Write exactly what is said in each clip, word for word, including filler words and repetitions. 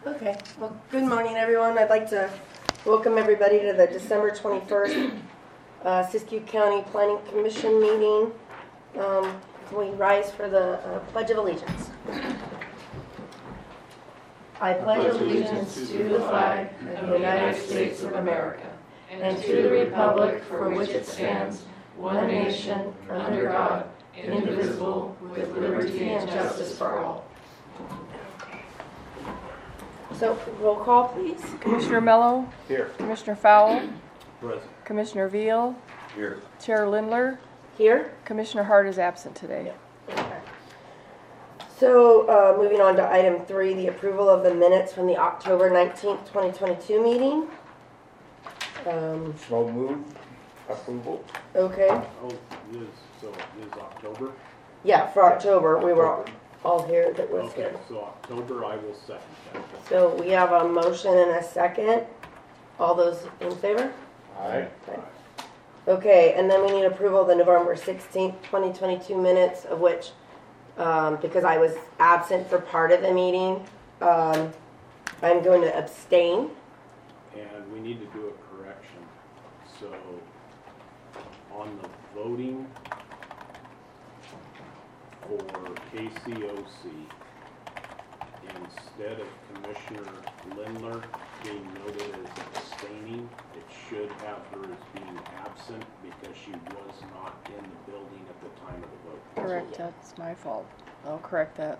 Okay, well, good morning, everyone. I'd like to welcome everybody to the December twenty-first uh, Siskiyou County Planning Commission meeting. Um, can we rise for the uh, Pledge of Allegiance? I pledge allegiance to the flag of the United States of America and to the republic for which it stands, one nation, under God, indivisible, with liberty and justice for all. So, roll call, please. Commissioner Mello? Here. Commissioner Fowle? Present. Commissioner Veal? Here. Chair Lindler? Here. Commissioner Hart is absent today. Okay. So, uh, moving on to item three, the approval of the minutes from the October nineteenth, twenty twenty-two meeting. Um, So move approval. okay. Oh, it is, so it is October? Yeah, for October, we were all, all here that was Okay, here. so October, I will second that. So we have a motion and a second. All those in favor? Aye. Okay. Okay, and then we need approval of the November sixteenth, twenty twenty-two minutes, of which, um, because I was absent for part of the meeting, um, I'm going to abstain. And we need to do a correction. So, on the voting for K C O C, instead of Commissioner Lindler being noted as abstaining, it should have her as being absent because she was not in the building at the time of the vote. Correct, that's my fault. I'll correct that.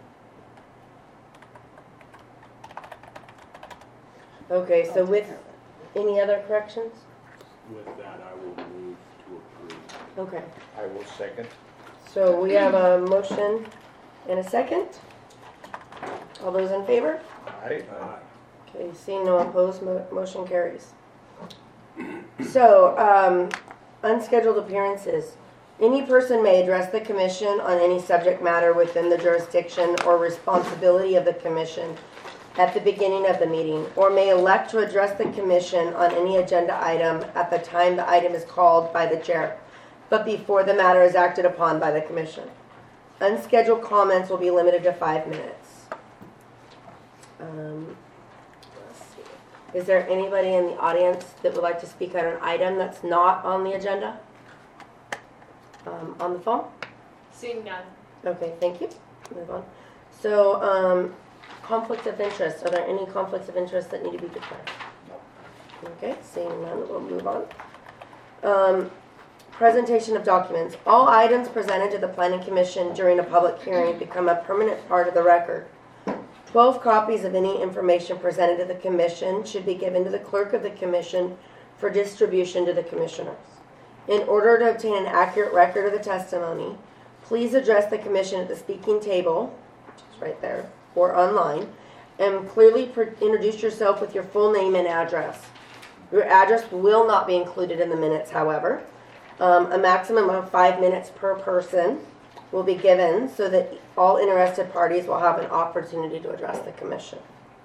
Okay, so with any other corrections? With that, I will move to approve. Okay, I will second. so we have a motion and a second. All those in favor? Aye. Okay, seeing no opposed, mo- motion carries. So, um, unscheduled appearances. Any person may address the commission on any subject matter within the jurisdiction or responsibility of the commission at the beginning of the meeting, or may elect to address the commission on any agenda item at the time the item is called by the chair, but before the matter is acted upon by the commission. Unscheduled comments will be limited to five minutes. Um, let's see. Is there anybody in the audience that would like to speak on an item that's not on the agenda? Um, on the phone? Seeing none. Okay, thank you. Move on. So, um, conflicts of interest. Are there any conflicts of interest that need to be declared? No. Okay, seeing none, we'll move on. Um, presentation of documents. All items presented to the Planning Commission during a public hearing become a permanent part of the record. Twelve copies of any information presented to the Commission should be given to the clerk of the Commission for distribution to the Commissioners. In order to obtain an accurate record of the testimony, please address the Commission at the speaking table, which is right there, or online, and clearly pre- introduce yourself with your full name and address. Your address will not be included in the minutes, however. Um, a maximum of five minutes per person will be given so that all interested parties will have an opportunity to address the Commission.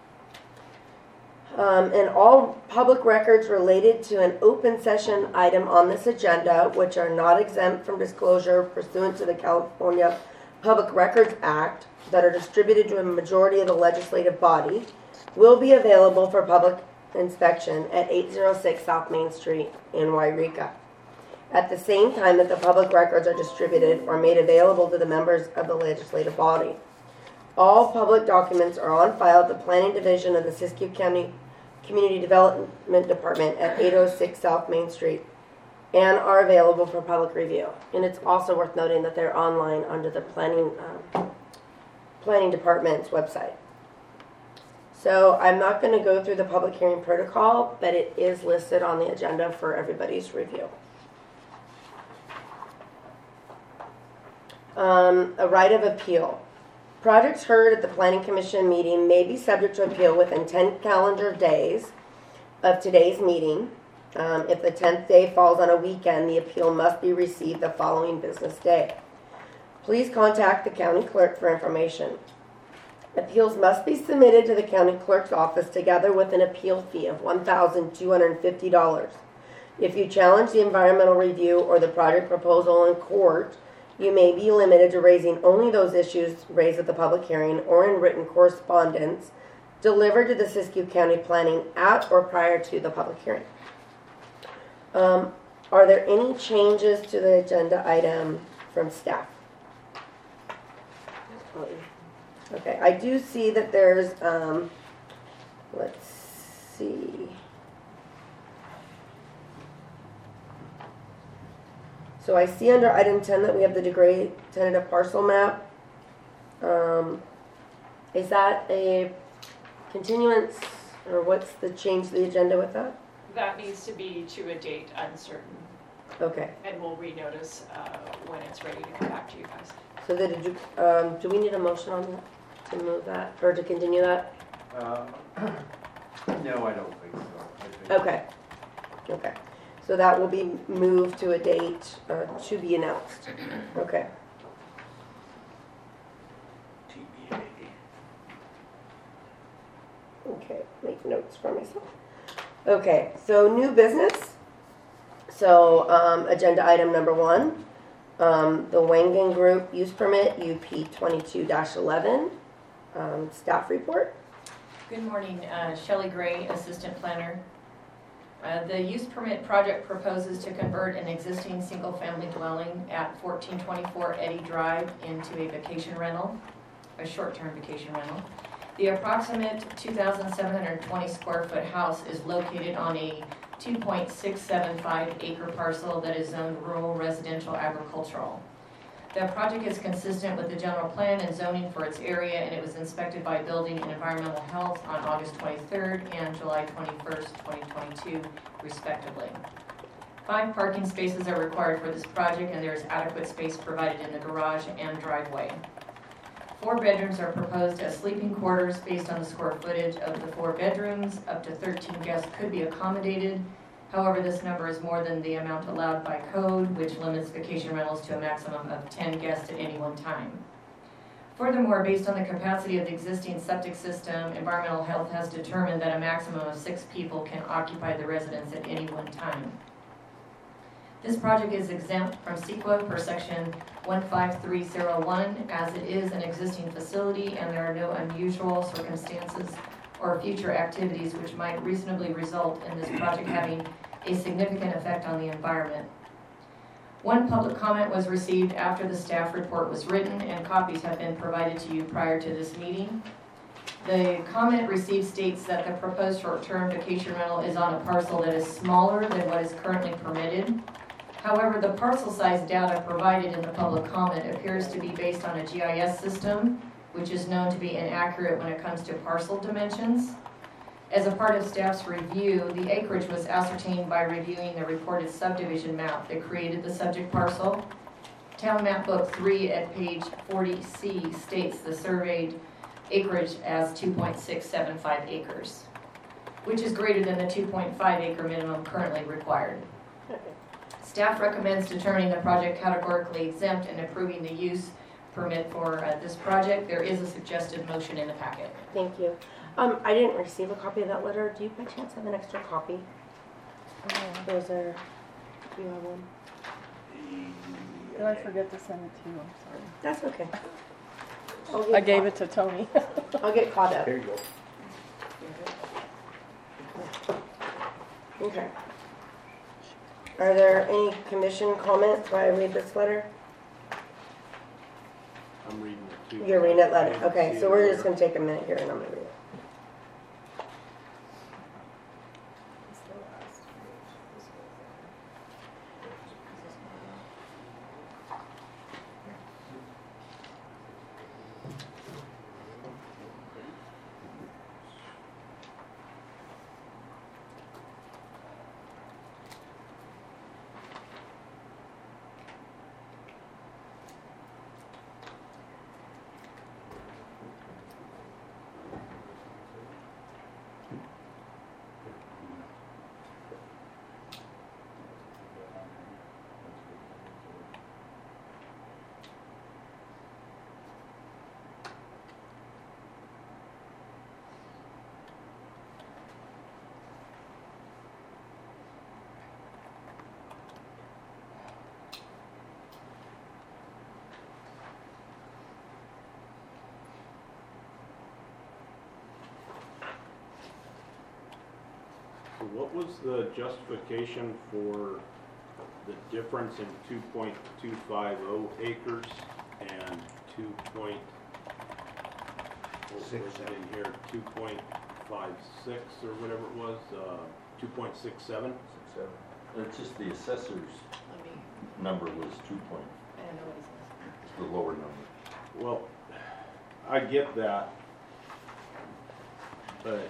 Um, and all public records related to an open session item on this agenda, which are not exempt from disclosure pursuant to the California Public Records Act, that are distributed to a majority of the legislative body, will be available for public inspection at eight oh six South Main Street in Wairika. At the same time that the public records are distributed or made available to the members of the legislative body. All public documents are on file at the Planning Division of the Siskiyou County Community Development Department at eight oh six South Main Street and are available for public review. And it's also worth noting that they're online under the Planning, um, Planning Department's website. So I'm not going to go through the public hearing protocol, but it is listed on the agenda for everybody's review. Um, a right of appeal. Projects heard at the Planning Commission meeting may be subject to appeal within ten calendar days of today's meeting. Um, if the tenth day falls on a weekend, the appeal must be received the following business day. Please contact the county clerk for information. Appeals must be submitted to the county clerk's office together with an appeal fee of one thousand two hundred fifty dollars. If you challenge the environmental review or the project proposal in court, you may be limited to raising only those issues raised at the public hearing or in written correspondence delivered to the Siskiyou County Planning at or prior to the public hearing. Um, are there any changes to the agenda item from staff? Okay, I do see that there's, um, let's see. So I see under item ten that we have the degree tentative parcel map. Um, is that a continuance, or what's the change to the agenda with that? That needs to be to a date uncertain, Okay, and we'll renotice uh, when it's ready to come back to you guys. so the, did um, do we need a motion on that, to move that, or to continue that? Uh, No, I don't think so. I think- Okay, okay. So that will be moved to a date uh, to be announced. Okay. T B A. Okay, make notes for myself. Okay, so new business. So um, agenda item number one, um, the Wangan Group use permit, U P twenty-two dash eleven, um, staff report. Good morning, uh, Shelley Gray, Assistant Planner. Uh, The use permit project proposes to convert an existing single-family dwelling at fourteen twenty-four Eddy Drive into a vacation rental, a short-term vacation rental. The approximate two thousand seven hundred twenty square foot house is located on a two point six seven five acre parcel that is zoned rural residential agricultural. The project is consistent with the general plan and zoning for its area, and it was inspected by Building and Environmental Health on August twenty-third and July twenty-first, twenty twenty-two, respectively. Five parking spaces are required for this project, and there is adequate space provided in the garage and driveway. Four bedrooms are proposed as sleeping quarters based on the square footage of the four bedrooms. Up to thirteen guests could be accommodated. However, this number is more than the amount allowed by code, which limits vacation rentals to a maximum of ten guests at any one time. Furthermore, based on the capacity of the existing septic system, Environmental Health has determined that a maximum of six people can occupy the residence at any one time. This project is exempt from C E Q A per section one five three zero one, as it is an existing facility and there are no unusual circumstances or future activities which might reasonably result in this project having a significant effect on the environment. One public comment was received after the staff report was written, and copies have been provided to you prior to this meeting. The comment received states that the proposed short-term vacation rental is on a parcel that is smaller than what is currently permitted. However, the parcel size data provided in the public comment appears to be based on a G I S system, which is known to be inaccurate when it comes to parcel dimensions. As a part of staff's review, the acreage was ascertained by reviewing the reported subdivision map that created the subject parcel. Town Map Book three at page forty C states the surveyed acreage as two point six seven five acres, which is greater than the two point five acre minimum currently required. Staff recommends determining the project categorically exempt and approving the use permit for uh, this project. There is a suggested motion in the packet. Thank you. Um, I didn't receive a copy of that letter. Do you by chance have an extra copy? Or is there, do you have one? Did I forget to send it to you? I'm That's okay. I'll sorry. get I gave caught- it to Tony. I'll get caught up. There you go. Okay. Are there any commission comments while I read this letter? I'm reading it too. You're reading it letter. I Okay, see so it we're just there. gonna take a minute here and I'm gonna read it. So what was the justification for the difference in two point two five oh acres and two point, what was Six, it seven. in here, two point five six or whatever it was, uh, two point six seven? Six, seven. It's just the assessor's Let me, number was two point, I don't know what he says. it's the lower number. Well, I get that, but,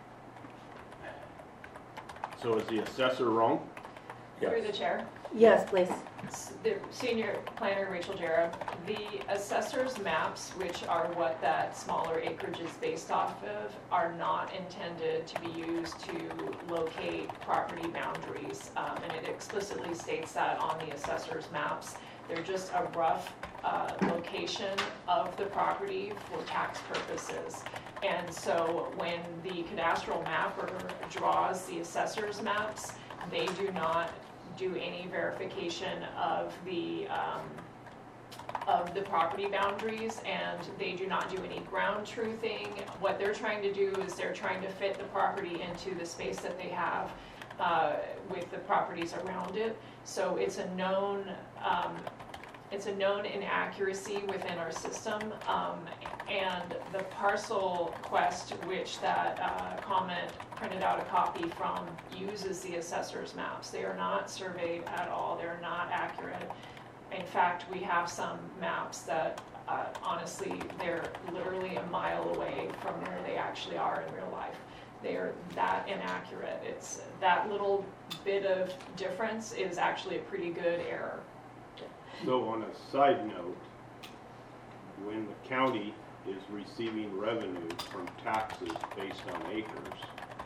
so is the assessor wrong? Through the chair, Yes, please. S- the senior planner Rachel Jarrah, the assessor's maps, which are what that smaller acreage is based off of, are not intended to be used to locate property boundaries. Um, and it explicitly states that on the assessor's maps. They're just a rough, uh, location of the property for tax purposes. And so when the cadastral mapper draws the assessor's maps, they do not do any verification of the, um, of the property boundaries, and they do not do any ground truthing. What they're trying to do is they're trying to fit the property into the space that they have, uh, with the properties around it. So it's a known, um, it's a known inaccuracy within our system, um, and the parcel quest, which that uh, comment printed out a copy from, uses the assessor's maps. They are not surveyed at all, they're not accurate. In fact, we have some maps that, uh, honestly, they're literally a mile away from where they actually are in real life. They are that inaccurate. It's, that little bit of difference is actually a pretty good error. So on a side note, when the county is receiving revenue from taxes based on acres,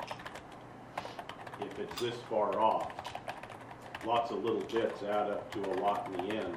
if it's this far off, lots of little bits add up to a lot in the end.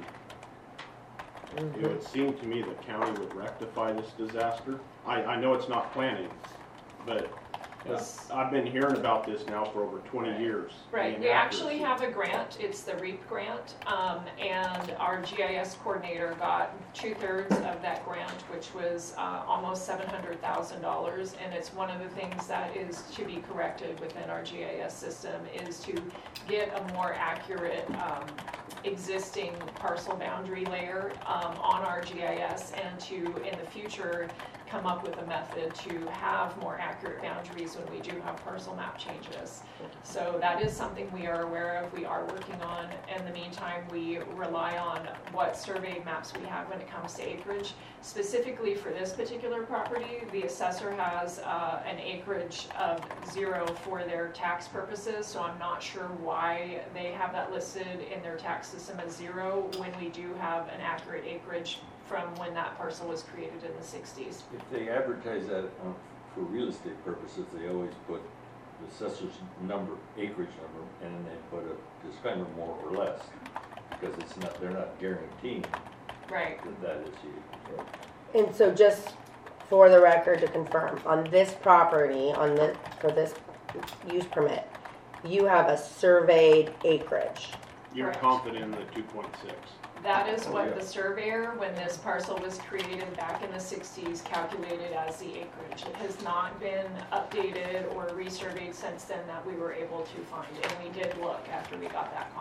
It would seem to me the county would rectify this disaster. I, I know it's not planning, but Yes. I've been hearing about this now for over twenty Right. years. Right, the we actually inaccuracy. have a grant, it's the REAP grant, um, and our G I S coordinator got two-thirds of that grant, which was, uh, almost seven hundred thousand dollars, and it's one of the things that is to be corrected within our G I S system, is to get a more accurate, um, existing parcel boundary layer, um, on our G I S, and to, in the future, come up with a method to have more accurate boundaries when we do have parcel map changes. So that is something we are aware of, we are working on. In the meantime, we rely on what surveyed maps we have when it comes to acreage. Specifically for this particular property, the assessor has uh, an acreage of zero for their tax purposes, so I'm not sure why they have that listed in their tax system as zero when we do have an accurate acreage from when that parcel was created in the sixties. If they advertise that um, for real estate purposes, they always put the assessor's number, acreage number, and then they put a disclaimer more or less, because it's not, they're not guaranteeing Right. that that is you. And so just for the record to confirm, on this property, on the, for this use permit, you have a surveyed acreage. You're Correct. confident in the two point six? That is Oh, what yeah. the surveyor, when this parcel was created back in the sixties, calculated as the acreage. It has not been updated or resurveyed since then that we were able to find, and we did look after we got that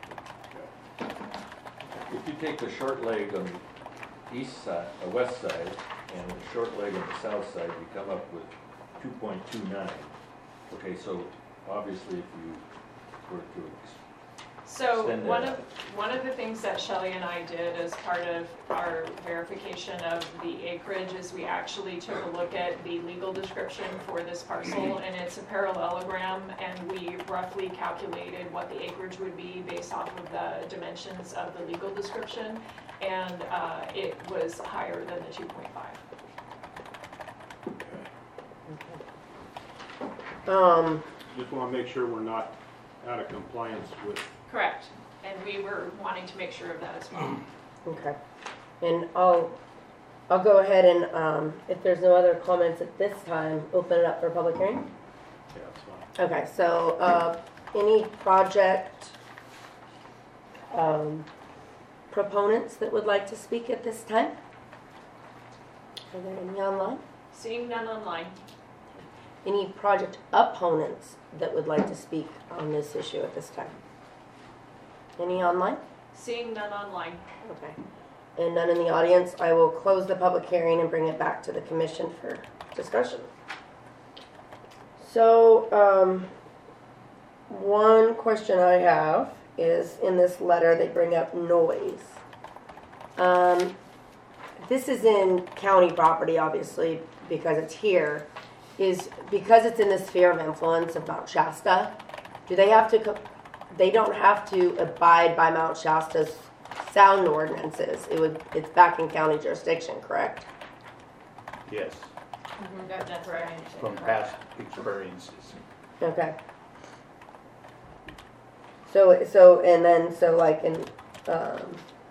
comment. If you take the short leg on the east side, uh, west side, and the short leg on the south side, you come up with two point two nine. Okay, so obviously if you were to ex- So Extend one that of, one of the things that Shelley and I did as part of our verification of the acreage is we actually took a look at the legal description for this parcel, and it's a parallelogram, and we roughly calculated what the acreage would be based off of the dimensions of the legal description, and uh, it was higher than the two point five. Um, Just want to make sure we're not out of compliance with. Correct, and we were wanting to make sure of that as well. okay. And I'll, I'll go ahead and, um, if there's no other comments at this time, open it up for public hearing. Yeah, that's fine. Okay, so, uh, any project, um, proponents that would like to speak at this time? Are there any online? Seeing none online. any project opponents that would like to speak on this issue at this time? Any online? Seeing none online. Okay. And none in the audience, I will close the public hearing and bring it back to the commission for discussion. So, um, one question I have is in this letter, they bring up noise. Um, this is in county property, obviously, because it's here. Is because it's in the sphere of influence of Mount Shasta, do they have to, co- they don't have to abide by Mount Shasta's sound ordinances? It would, it's back in county jurisdiction, correct? Yes, That- That's right. from past experiences. Okay. So, so, and then, so like in, um,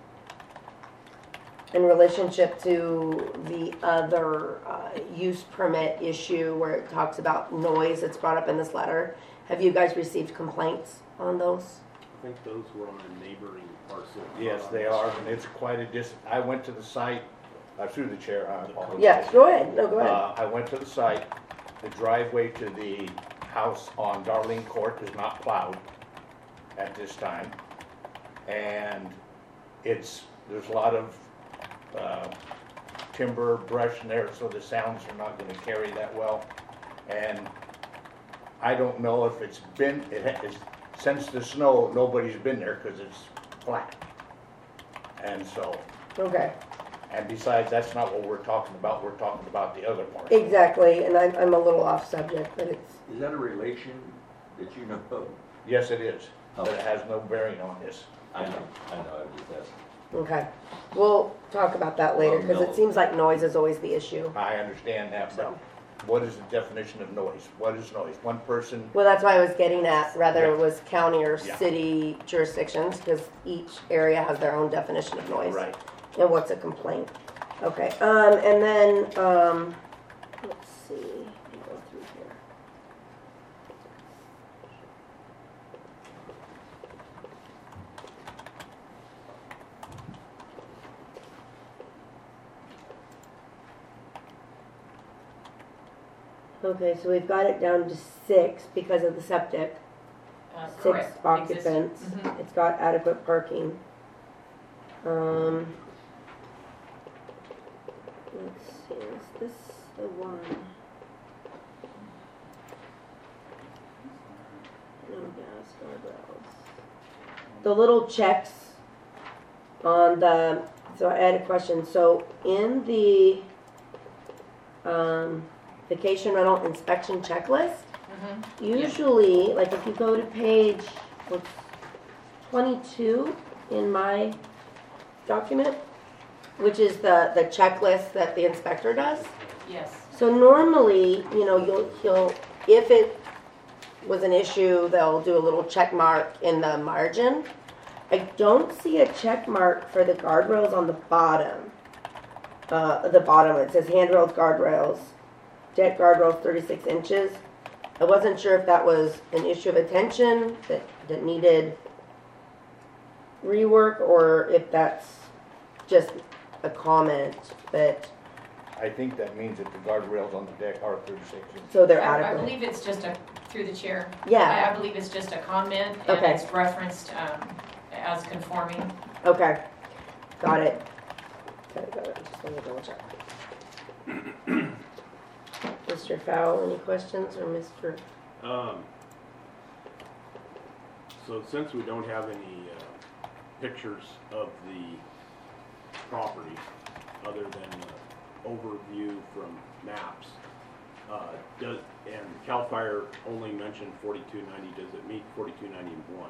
in relationship to the other, uh, use permit issue where it talks about noise that's brought up in this letter, have you guys received complaints on those? I think those were on a neighboring parcel. Yes, they are, and it's quite a dis, I went to the site, uh, through the chair, I apologize. Yes, go ahead, no, go ahead. Uh, I went to the site, the driveway to the house on Darlene Court is not plowed at this time. And it's, there's a lot of, uh, timber, brush in there, so the sounds are not gonna carry that well. And I don't know if it's been, it has, since the snow, nobody's been there, cause it's flat. And so, Okay, and besides, that's not what we're talking about, we're talking about the other part. exactly, and I'm, I'm a little off subject, but it's, Is that a relation that you know of? Yes, it is, but it has no bearing on this. I know, I know, I just asked. okay. We'll talk about that later, Well, because no. it seems like noise is always the issue. I understand that, but So, what is the definition of noise? What is noise? One person, well, that's why I was getting at, whether it Yeah. was county or Yeah. city jurisdictions, because each area has their own definition of noise. right? And what's a complaint? Okay, um, and then, um, let's see, let me go through here. Okay, so we've got it down to six because of the septic. Uh, Six correct. occupants. Exist- mhm. It's got adequate parking. Um, let's see, is this the one? No gas guardrails. The little checks on the, so I had a question. So in the, um, vacation rental inspection checklist, Mhm. usually, like if you go to page what's twenty-two in my document, which is the, the checklist that the inspector does. Yes. So normally, you know, you'll, he'll, if it was an issue, they'll do a little check mark in the margin. I don't see a check mark for the guardrails on the bottom. Uh, the bottom, it says handrails, guardrails, deck guardrails thirty-six inches. I wasn't sure if that was an issue of attention that, that needed rework, or if that's just a comment, but, I think that means that the guardrails on the deck are thirty-six inches. so they're I I adequate. believe it's just a, through the chair. I Yeah, I believe it's just a comment, and Okay. it's referenced um, as conforming. okay, got it. Okay, got it, just wanna double check. Mister Fowl, any questions, or Mister Um, so since we don't have any, uh, pictures of the property, other than the overview from maps, uh, does, and CAL FIRE only mentioned forty-two ninety, does it meet forty-two ninety-one?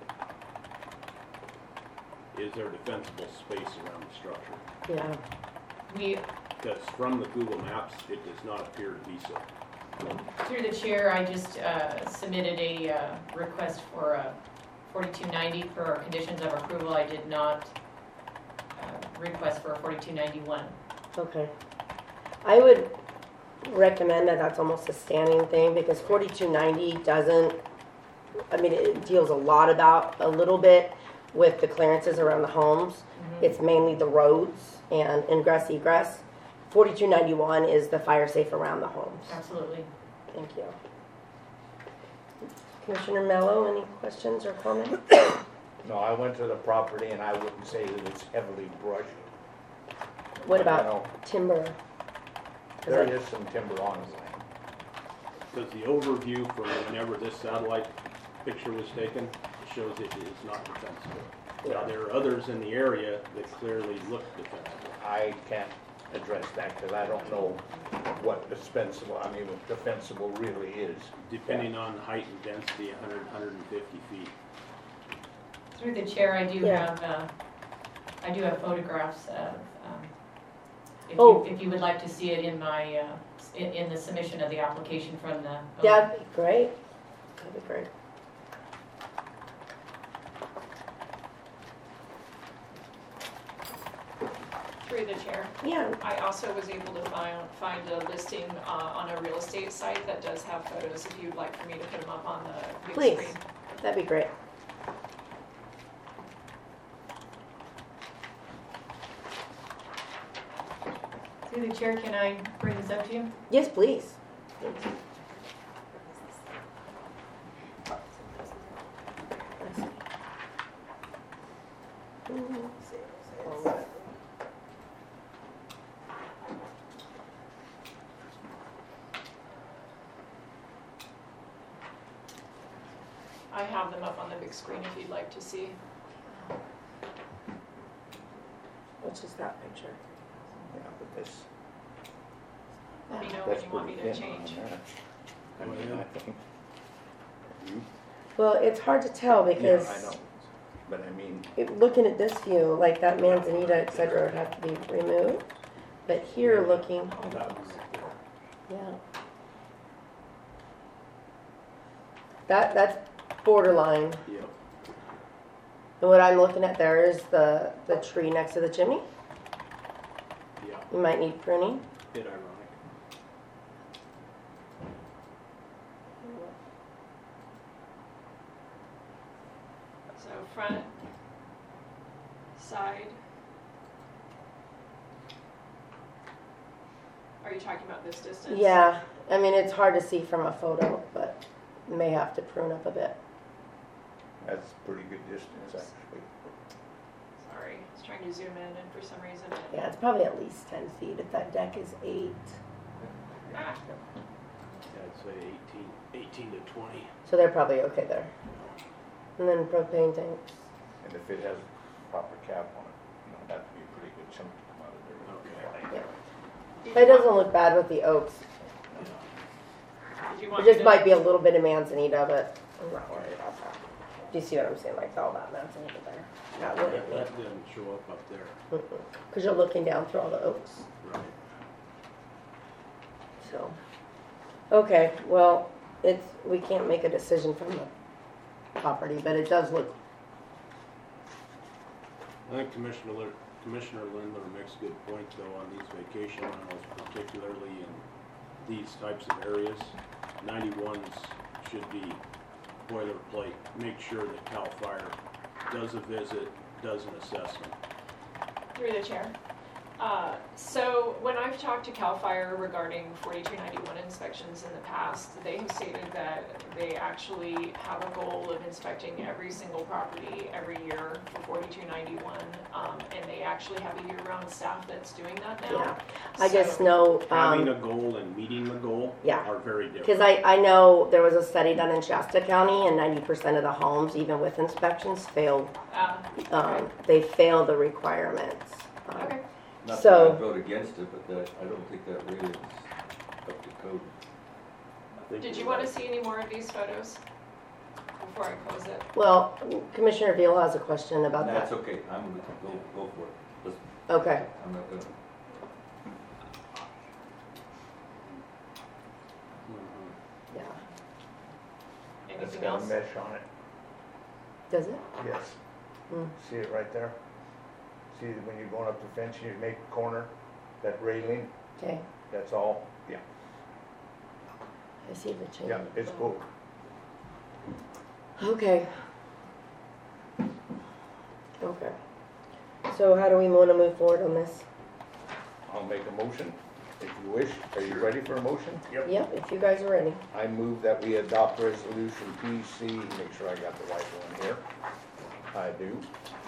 Is there defensible space around the structure? Yeah, We, Because from the Google Maps, it does not appear to be so. through the chair, I just uh, submitted a uh, request for a forty-two ninety for our conditions of approval. I did not uh, request for a forty-two ninety-one. okay. I would recommend that that's almost a standing thing, because forty-two ninety doesn't, I mean, it deals a lot about, a little bit with the clearances around the homes. It's mainly the roads and ingress egress. forty-two ninety-one is the fire safe around the homes. Absolutely. Thank you. Commissioner Mello, any questions or comments? No, I went to the property and I wouldn't say that it's heavily brushed. What But, you about know, timber? Is There that- is some timber on the land. Because the overview from whenever this satellite picture was taken shows it is not defensible. Now, there are others in the area that clearly look defensible. I can't address that because I don't know what defensible, I mean, what defensible really is. Depending on height and density, one hundred, one hundred fifty feet. Through the chair, I do Yeah. have, uh, I do have photographs of, um, if Oh. you, if you would like to see it in my, uh, in, in the submission of the application from the. Yeah, that'd be great. That'd be great. Through the chair, Yeah, I also was able to find, find a listing uh, on a real estate site that does have photos if you'd like for me to put them up on the big Please. screen. that'd be great. Through the chair, can I bring this up to you? Yes, please. I have them up on the big screen if you'd like to see. Which is that picture? Yeah, but this, Let me know when that's you want me pretty to thin on change. that. I mean, I think. You- Well, it's hard to tell Yeah, because I know, but I mean, it- looking at this view, like that manzanita, et cetera, would have to be removed. But here, looking, Oh, that one right there. yeah. That, that's borderline. Yep. And what I'm looking at there is the, the tree next to the chimney. Yeah, You might need pruning. bit ironic. So front, side. Are you talking about this distance? Yeah, I mean, it's hard to see from a photo, but you may have to prune up a bit. that's pretty good distance actually. Sorry, I was trying to zoom in and for some reason it. Yeah, it's probably at least ten feet if that deck is eight. Ah, Yeah, I'd say eighteen, eighteen to twenty. So they're probably okay there. And then propane tanks. And if it has proper cap on it, you know, that'd be a pretty good chunk to come out of there. Yeah. But it doesn't look bad with the oaks. Did you It want me just to? might be a little bit of manzanita, but I'm not worried about that. Do you see what I'm saying? Like all that manzanita there. That That, wouldn't be. that didn't show up up there. Because you're looking down through all the oaks. Right. So, okay, well, it's, we can't make a decision from the property, but it does look, I think Commissioner, Lin- Commissioner Lindler makes a good point though on these vacation rentals, particularly in these types of areas. ninety-ones should be boilerplate. Make sure that CAL FIRE does a visit, does an assessment. Through the chair. Uh, So when I've talked to CAL FIRE regarding forty-two ninety-one inspections in the past, they have stated that they actually have a goal of inspecting every single property every year for forty-two ninety-one. Um, and they actually have a year-round staff that's doing that now. yeah. I just So- know, Having a um, goal and meeting the goal Yeah. are very different. because I, I know there was a study done in Shasta County and ninety percent of the homes, even with inspections, failed, Uh, um, they fail the requirements. Um, Okay. Not that So- I'd vote against it, but that, I don't think that really is up to code. I think Did you you're want to right. see any more of these photos before I close it? Well, Commissioner Veal has a question about That's that. okay, I'm gonna go, go for it. Listen, Okay, I'm not gonna, Mhm. yeah. It's Anything got a else? mesh on it, Does it? yes. Mm. See it right there? See, when you're going up the fence, you make a corner, that railing, Okay, that's all, yeah, I see the chain. yeah, it's cool. Okay. Okay. So how do we want to move forward on this? I'll make a motion if you wish. Are you ready for a motion? Yep, if you guys are ready. I move that we adopt resolution P C, make sure I got the right one here. I do.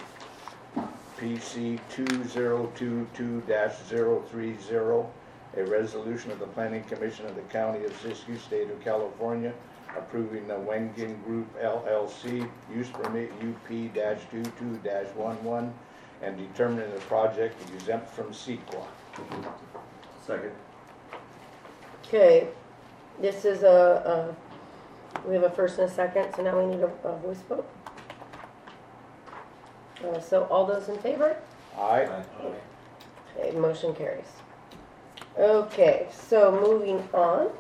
P C two zero two two dash zero three zero, a resolution of the Planning Commission of the County of Siskiyou, State of California, approving the Wengen Group L L C use permit U P two two one one and determining the project exempt from CEQA. Second. Okay, this is a, a, we have a first and a second, so now we need a, a voice vote. Uh, so all those in favor? Aye. Okay, motion carries. Okay, so moving on.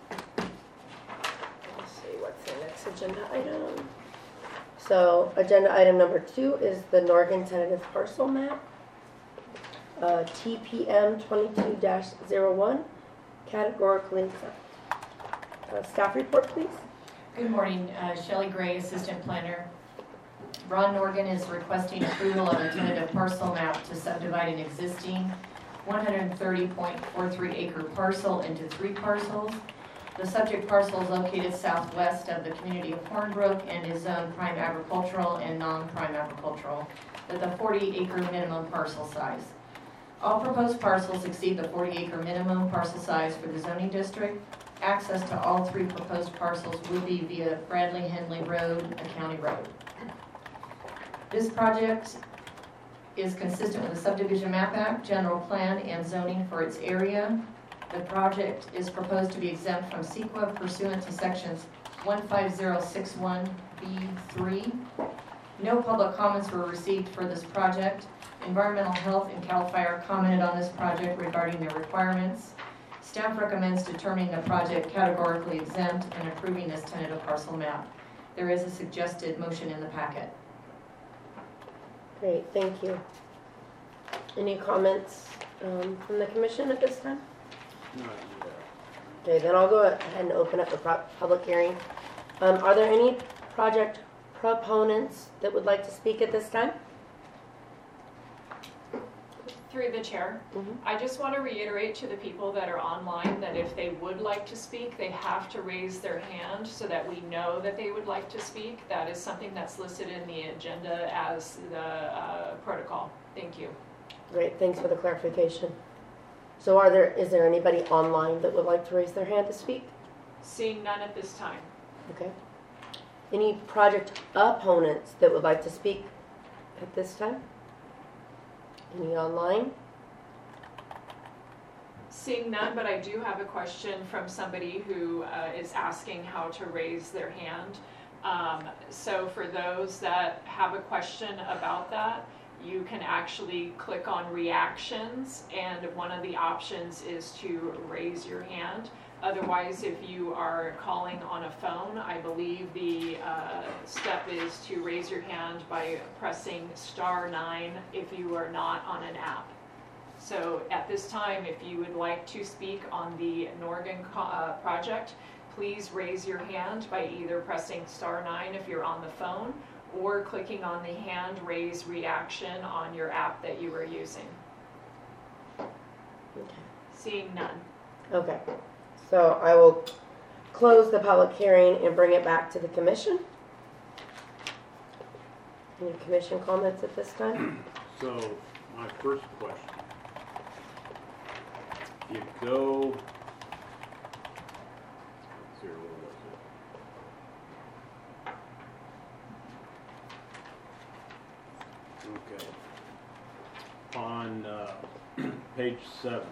Let's see, what's the next agenda item? So, agenda item number two is the Norgan tentative parcel map. Uh, T P M twenty-two dash zero one, categorically exempt. Uh, staff report, please. Good morning, uh, Shelley Gray, Assistant Planner. Ron Norgan is requesting approval of a tentative parcel map to subdivide an existing one hundred thirty point four three acre parcel into three parcels. The subject parcel is located southwest of the community of Hornbrook and is zoned prime agricultural and non-prime agricultural with a forty acre minimum parcel size. All proposed parcels exceed the forty acre minimum parcel size for the zoning district. Access to all three proposed parcels will be via Bradley Henley Road, a county road. This project is consistent with the Subdivision Map Act, general plan, and zoning for its area. The project is proposed to be exempt from CEQA pursuant to sections one five zero six one B three. No public comments were received for this project. Environmental Health and CAL FIRE commented on this project regarding their requirements. Staff recommends determining the project categorically exempt and approving this tentative parcel map. There is a suggested motion in the packet. Great, thank you. Any comments um, from the commission at this time? Okay, then I'll go ahead and open up the pro- public hearing. Um, are there any project proponents that would like to speak at this time? Through the chair, Mhm. I just want to reiterate to the people that are online that if they would like to speak, they have to raise their hand so that we know that they would like to speak. That is something that's listed in the agenda as the uh, protocol. Thank you. Great, thanks for the clarification. So are there, is there anybody online that would like to raise their hand to speak? Seeing none at this time. Okay. Any project opponents that would like to speak at this time? Any online? Seeing none, but I do have a question from somebody who uh, is asking how to raise their hand. Um, so for those that have a question about that, you can actually click on reactions, and one of the options is to raise your hand. Otherwise, if you are calling on a phone, I believe the uh, step is to raise your hand by pressing star nine if you are not on an app. So at this time, if you would like to speak on the Norgan co- uh, project, please raise your hand by either pressing star nine if you're on the phone or clicking on the hand raise reaction on your app that you are using. Okay. Seeing none. Okay. So I will close the public hearing and bring it back to the commission. Any commission comments at this time? So, my first question. You go, let's see, where was it? Okay. On uh, page seven,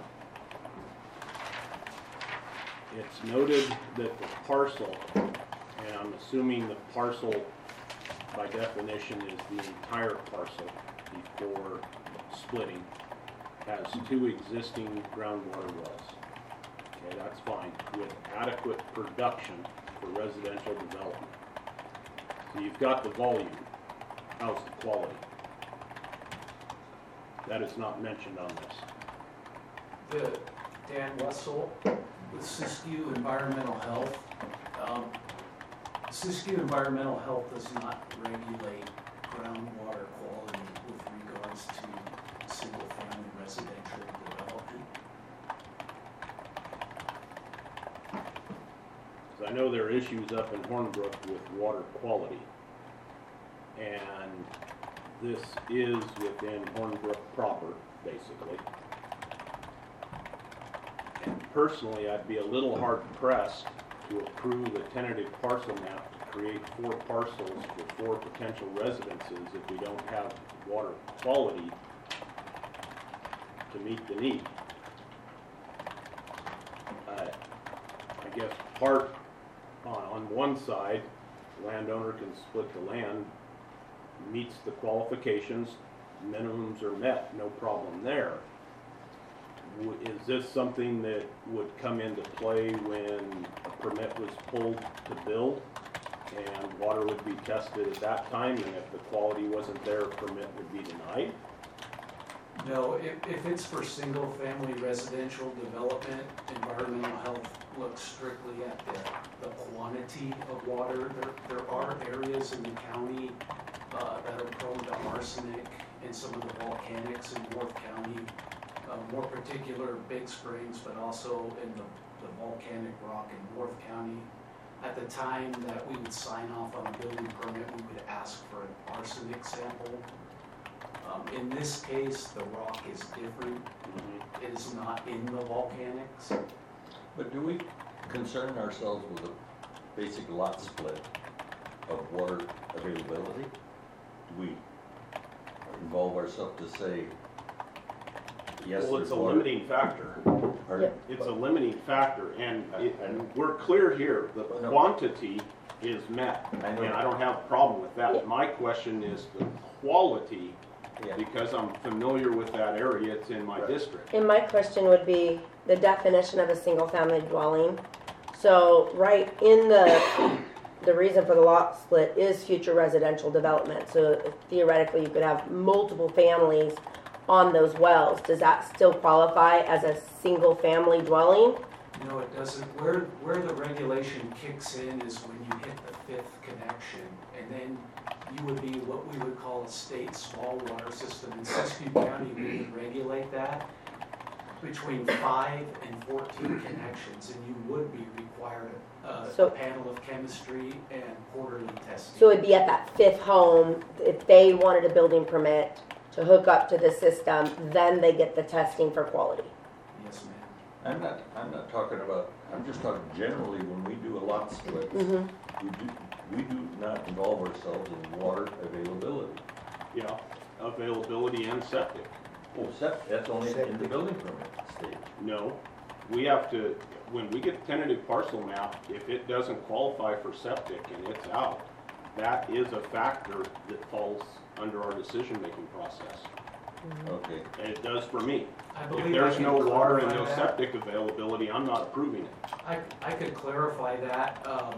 it's noted that the parcel, and I'm assuming the parcel by definition is the entire parcel before splitting, has two existing groundwater wells. Okay, that's fine, with adequate production for residential development. So you've got the volume, how's the quality? That is not mentioned on this. The Dan Wessel with Siskiyou Environmental Health. Um, Siskiyou Environmental Health does not regulate groundwater quality with regards to single-family residential development. I know there are issues up in Hornbrook with water quality. And this is within Hornbrook proper, basically. And personally, I'd be a little hard pressed to approve a tentative parcel map to create four parcels with four potential residences if we don't have water quality to meet the need. Uh, I guess part, on, on one side, landowner can split the land, meets the qualifications, minimums are met, no problem there. W- Is this something that would come into play when a permit was pulled to build and water would be tested at that time, and if the quality wasn't there, a permit would be denied? No, if, if it's for single-family residential development, environmental health looks strictly at the, the quantity of water. There, there are areas in the county uh, that are prone to arsenic in some of the volcanics in North County, uh, more particular Big Springs, but also in the, the volcanic rock in North County. At the time that we would sign off on a building permit, we would ask for an arsenic sample. Um, in this case, the rock is different. It is not in the volcanics. But do we concern ourselves with a basic lot split of water availability? Do we involve ourselves to say, yes, Well, there's it's a water? limiting factor. Pardon? It's a limiting factor, and it, I- I know. we're clear here, the No. quantity is met, I know. and I don't have a problem with Yeah. that. My question is the quality, Yeah. because I'm familiar with that area, it's in my Right. district. And my question would be the definition of a single-family dwelling. So right in the, the reason for the lot split is future residential development. So theoretically, you could have multiple families on those wells. Does that still qualify as a single-family dwelling? No, it doesn't. Where, where the regulation kicks in is when you hit the fifth connection, and then you would be what we would call a state small water system. In Siskiyou County, we would regulate that between five and fourteen connections, and you would be required a, So- a panel of chemistry and quarterly testing. So it'd be at that fifth home, if they wanted a building permit to hook up to the system, then they get the testing for quality. Yes, ma'am. I'm not, I'm not talking about, I'm just talking generally when we do a lot split, Mm-hmm. we do, we do not involve ourselves in water availability. Yeah, availability and septic. Oh, sep, that's only in the building permit stage. No, we have to, when we get tentative parcel map, if it doesn't qualify for septic and it's out, that is a factor that falls under our decision-making process. Okay. And it does for me. I If believe I there's can no water and clarify no that. septic availability, I'm not approving it. I, I could clarify that. Um,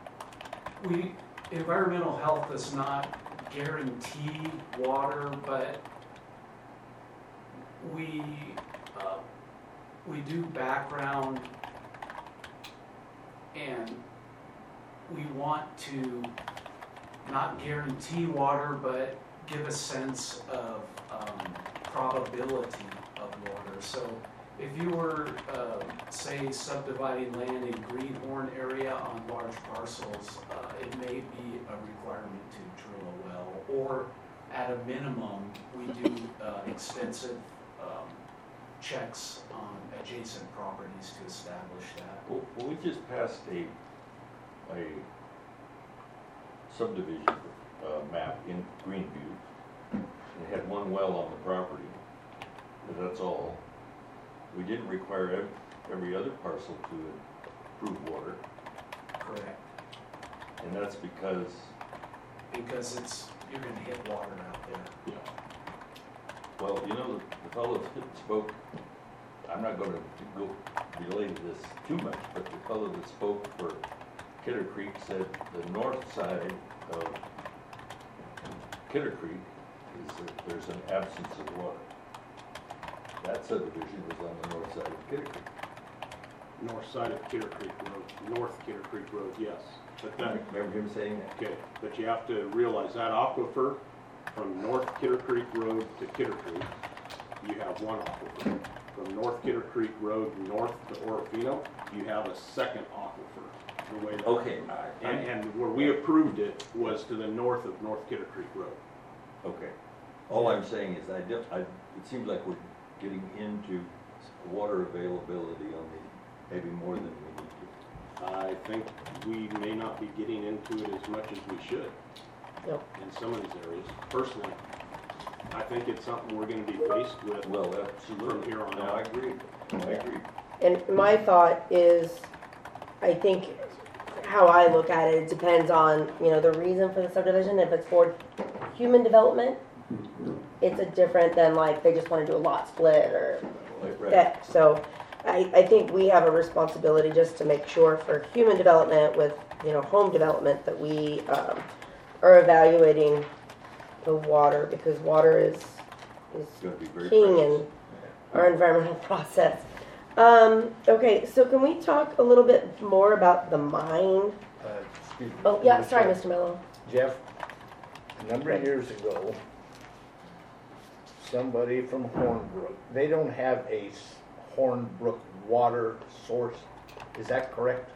we, environmental health does not guarantee water, but we, uh, we do background and we want to not guarantee water, but give a sense of um, probability of water. So if you were, uh, say, subdividing land in Greenhorn area on large parcels, uh, it may be a requirement to drill a well, or at a minimum, we do uh, extensive um, checks on adjacent properties to establish that. Well, well, we just passed a, a subdivision, uh, map in Greenview. It had one well on the property, but that's all. We didn't require ev- every other parcel to approve water, Correct. and that's because, Because it's, you're gonna hit water out there. well, you know, the the fellow that spoke, I'm not gonna go relay this too much, but the fellow that spoke for Kidder Creek said the north side of Kidder Creek is that there's an absence of water. That subdivision was on the north side of Kidder Creek. North side of Kidder Creek Road, North Kidder Creek Road, yes. But that, Remember him saying that? okay, but you have to realize that aquifer from North Kidder Creek Road to Kidder Creek, you have one aquifer. From North Kidder Creek Road north to Orofino, you have a second aquifer. the way that. Okay, I, And, and where we approved it was to the north of North Kidder Creek Road. okay. All I'm saying is I don't, I, it seems like we're getting into water availability on the, maybe more than we need to. I think we may not be getting into it as much as we should Yep. in some of these areas. Personally, I think it's something we're gonna be faced with Well, from absolutely. here on No, I out. agree, I agree. And my thought is, I think how I look at it, it depends on, you know, the reason for the subdivision. If it's for human development, it's a different than like they just want to do a lot split or Right, right. that. So I, I think we have a responsibility just to make sure for human development with, you know, home development that we um, are evaluating the water because water is, is It's gonna be very king precious. in our environmental process. Um, okay, so can we talk a little bit more about the mine? Uh, excuse me. Oh, yeah, sorry, Mister Mello. Jeff, a number of years ago, somebody from Hornbrook, they don't have a s- Hornbrook water source, is that correct?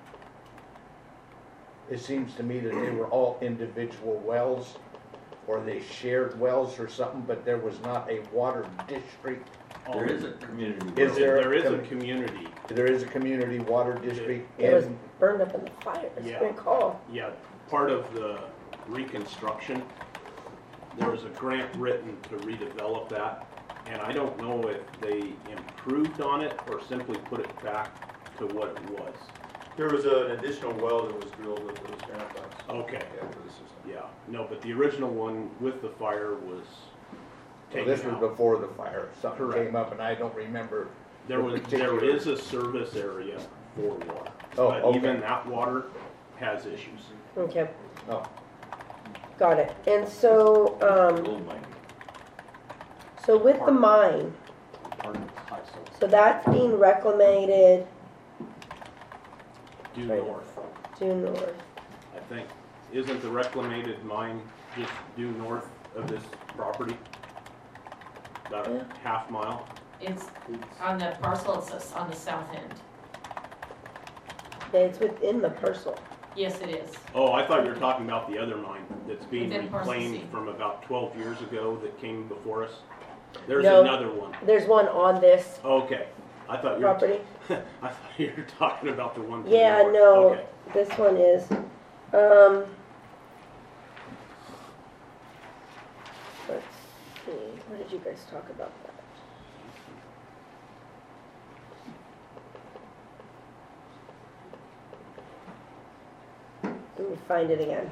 It seems to me that they were all individual wells, or they shared wells or something, but there was not a water district. There is a community. Is well. there- There is a com- community, There is a community water district It was in, burned up in the fire. It's Yeah. a good call. yeah, part of the reconstruction. There was a grant written to redevelop that, and I don't know if they improved on it or simply put it back to what it was. There was an additional well that was drilled with those grant funds. Okay, Yeah, for the system. yeah, no, but the original one with the fire was so taken this was out. before the fire, something Correct. came up and I don't remember. There the was, there particular- is a service area for water, Oh, but okay. even that water has issues. Okay, Oh, got it. And so, um, Gold mining. so with the mine, Pardon, I so so that's being reclamated due Right. north, due north. I think. Isn't the reclamated mine just due north of this property? About Yeah. a half mile? It's on the parcel, it's on the south end. It's within the parcel. Yes, it is. Oh, I thought you were talking about the other mine that's being Within parcel C. reclaimed from about twelve years ago that came before us. There's No. another one. There's one on this Okay, I thought you were, property. I thought you were talking about the one to the Yeah, north. no, Okay. this one is. Um, let's see, what did you guys talk about that? Let me find it again.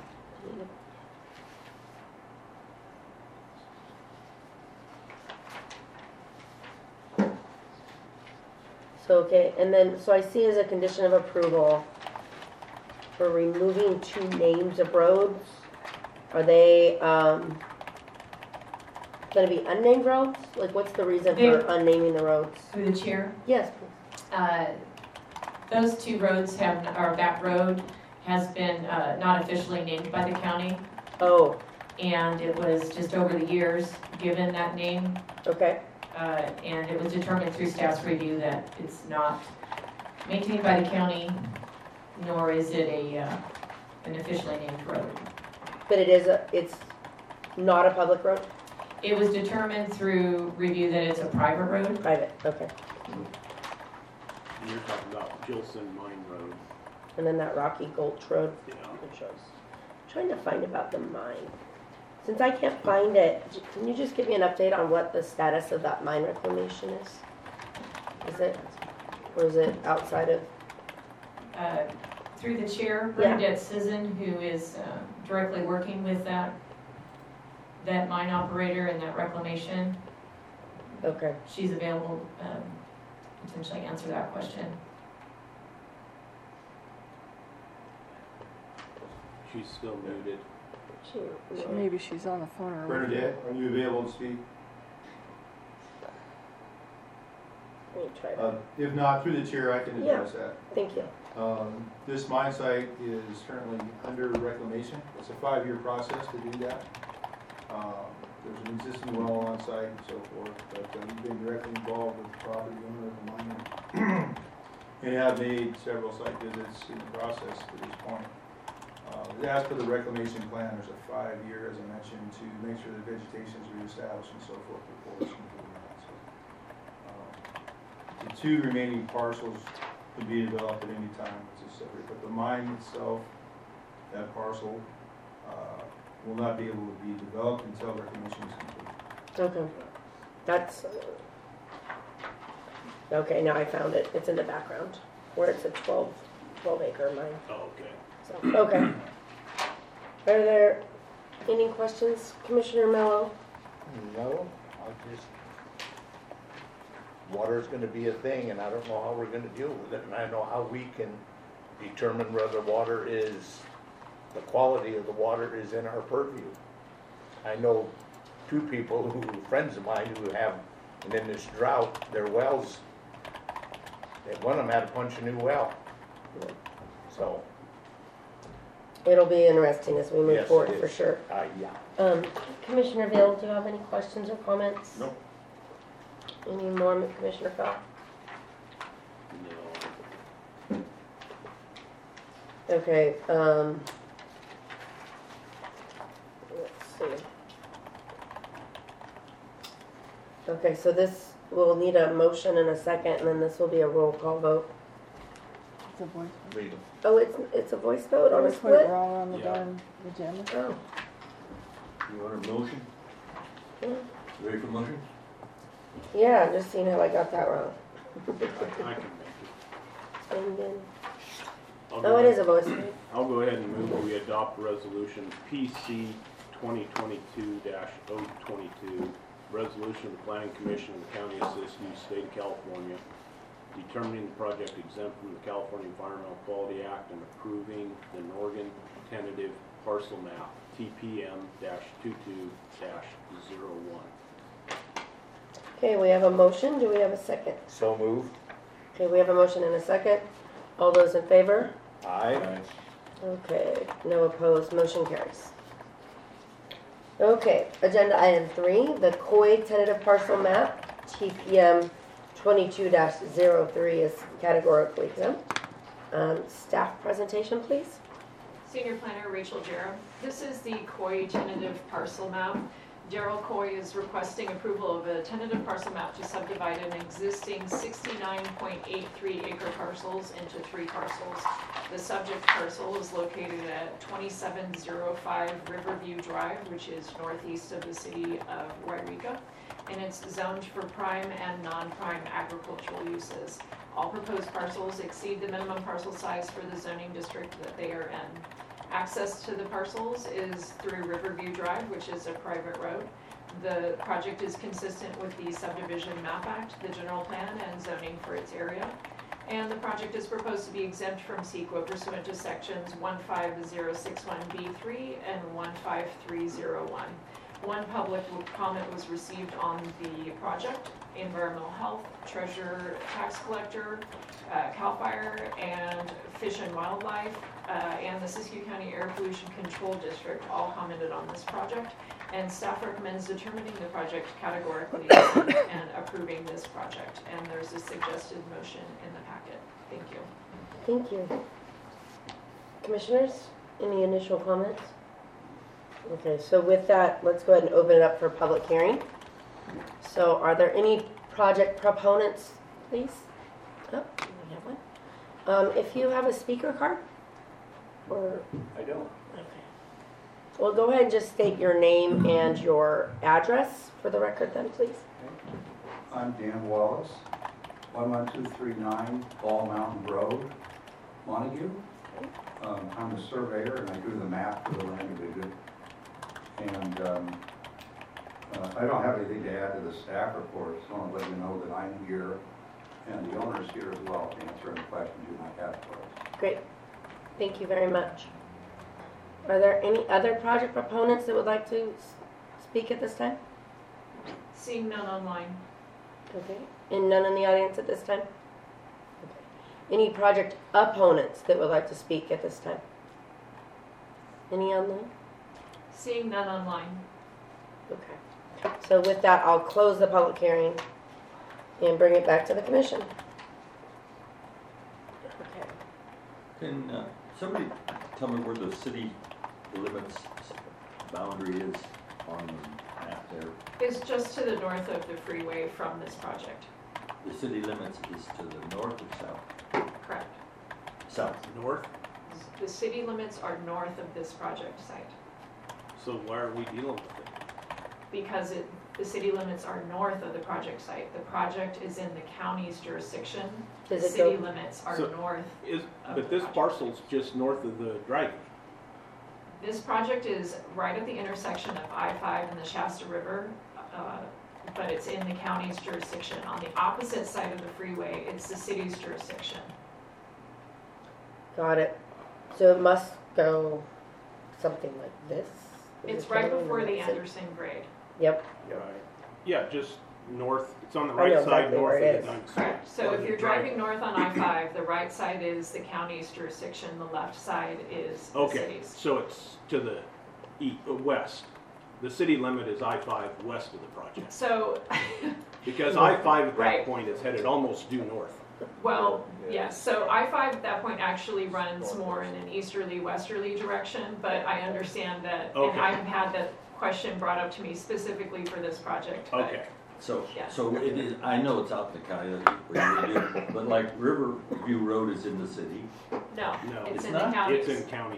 So, okay, and then, so I see as a condition of approval, for removing two names of roads, are they, um, gonna be unnamed roads? Like, what's the reason for They- unnaming the roads? Through the chair, Yes, please. uh, those two roads have, or that road has been uh, not officially named by the county, Oh, and it was just over the years given that name, okay, uh, and it was determined through staff's review that it's not maintained by the county, nor is it a, uh, an officially named road. but it is a, it's not a public road? It was determined through review that it's a private road. Private, okay. You're talking about Gilson Mine Road. And then that Rocky Gulch Road, Yeah. it shows. I'm trying to find about the mine. Since I can't find it, j- can you just give me an update on what the status of that mine reclamation is? Is it, or is it outside of, Uh, Through the chair, Yeah. Bernadette Sisson, who is uh, directly working with that, that mine operator and that reclamation, okay. she's available um, to potentially answer that question. She's still muted. She- Maybe she's on the phone or. Bernadette, are you available to speak? Let me try Uh, that. If not, through the chair, I can Yeah. address that. Thank you. Um, This mine site is currently under reclamation. It's a five-year process to do that. Um, There's an existing well on site and so forth, but uh, we've been directly involved with the property owner of the mine. and have made several site visits in the process to this point. Uh, As for the reclamation plan, there's a five-year, as I mentioned, to make sure the vegetation is reestablished and so forth before it's completed. So, uh, The two remaining parcels can be developed at any time, it's a separate, but the mine itself, that parcel, uh, will not be able to be developed until reclamation is complete. Okay, that's, uh, okay, now I found it, it's in the background, where it's a twelve, twelve acre mine, Oh, okay. so, okay. Are there any questions, Commissioner Mello? No, I'll just, water's gonna be a thing, and I don't know how we're gonna deal with it, and I know how we can determine whether water is, the quality of the water is in our purview. I know two people who, friends of mine who have, and in this drought, their wells, they- one of them had to punch a new well. So, It'll be interesting as we move Yes, it forward, is. for sure. uh, yeah. Um, Commissioner Veal, do you have any questions or comments? Nope. Any more, Commissioner Fell? No. Okay, um, let's see. Okay, so this will need a motion and a second, and then this will be a roll call vote. It's a voice vote. Read them. Oh, it's, it's a voice vote on a Just put it split? wrong on the Yeah. darn agenda. Oh, You want a motion? yeah. Ready for motion? Yeah, I'm just seeing how I got that wrong. I, I can make it. And then, I'll go oh, it ahead- is a voice vote. I'll go ahead and move that we adopt resolution P C twenty twenty-two dash oh twenty-two, resolution of the Planning Commission of the County of Siskiyou, State of California, determining the project exempt from the California Environmental Quality Act and approving the Norgan tentative parcel map T P M dash twenty-two dash oh one. Okay, we have a motion. Do we have a second? So moved. Okay, we have a motion and a second. All those in favor? Aye. Okay, no opposed, motion carries. Okay, agenda item three, the Coy tentative parcel map, T P M twenty-two dash oh three is categorically exempt. Um, staff presentation, please. Senior Planner Rachel Jarrah. This is the Coy tentative parcel map. Daryl Coy is requesting approval of a tentative parcel map to subdivide an existing sixty-nine point eight three acre parcels into three parcels. The subject parcel is located at twenty-seven oh five Riverview Drive, which is northeast of the city of Wairika, and it's zoned for prime and non-prime agricultural uses. All proposed parcels exceed the minimum parcel size for the zoning district that they are in. Access to the parcels is through Riverview Drive, which is a private road. The project is consistent with the Subdivision Map Act, the general plan, and zoning for its area. And the project is proposed to be exempt from CEQA pursuant to sections one five oh six one B three and one five three oh one. One public comment was received on the project: Environmental Health, Treasurer, Tax Collector, uh, CAL FIRE, and Fish and Wildlife, uh, and the Siskiyou County Air Pollution Control District all commented on this project, and staff recommends determining the project categorically exempt and approving this project. And there's a suggested motion in the packet. Thank you. Thank you. Commissioners, any initial comments? Okay, so with that, let's go ahead and open it up for public hearing. So are there any project proponents, please? Oh, we have one. Um, if you have a speaker card, or, I don't. okay. Well, go ahead and just state your name and your address for the record then, please. I'm Dan Wallace, one one two three nine Ball Mountain Road, Montague. Um, I'm a surveyor and I drew the map for the land division. And um, uh, I don't have anything to add to the staff report, so I want to let you know that I'm here and the owner's here as well to answer any questions you might have for us. Great. Thank you very much. Are there any other project proponents that would like to s- speak at this time? Seeing none online. Okay. And none in the audience at this time? Okay. Any project opponents that would like to speak at this time? Any online? Seeing none online. Okay. So with that, I'll close the public hearing and bring it back to the commission. Can uh, somebody tell me where the city limits boundary is on the map there? It's just to the north of the freeway from this project. The city limits is to the north or south? Correct. South. North, The city limits are north of this project site so why are we dealing with it? because it, the city limits are north of the project site. The project is in the county's jurisdiction. The Does it city go- limits are So- north. Is, Of but the this project. parcel's just north of the driveway. This project is right at the intersection of I five and the Shasta River, uh, but it's in the county's jurisdiction. On the opposite side of the freeway, it's the city's jurisdiction. Got it. So it must go something like this? Is It's it right going before the in Anderson grade. Yep, Right. Yeah, just north, it's on the I right know side, exactly north where of it the is. Dunks. Correct. So Or if the you're driveway. driving north on I five, the right side is the county's jurisdiction, the left side is the Okay, city's. so it's to the e, uh, west. The city limit is I five west of the project. So, Because I five at that Right. point is headed almost due north. well, yes, so I five at that point actually runs more in an easterly, westerly direction, but I understand that, and Okay. I've had that question brought up to me specifically for this project. but- Okay. So, Yeah. so it is, I know it's out in the county, where you do, but like Riverview Road is in the city. No, No, it's It's in the not? county. It's in county.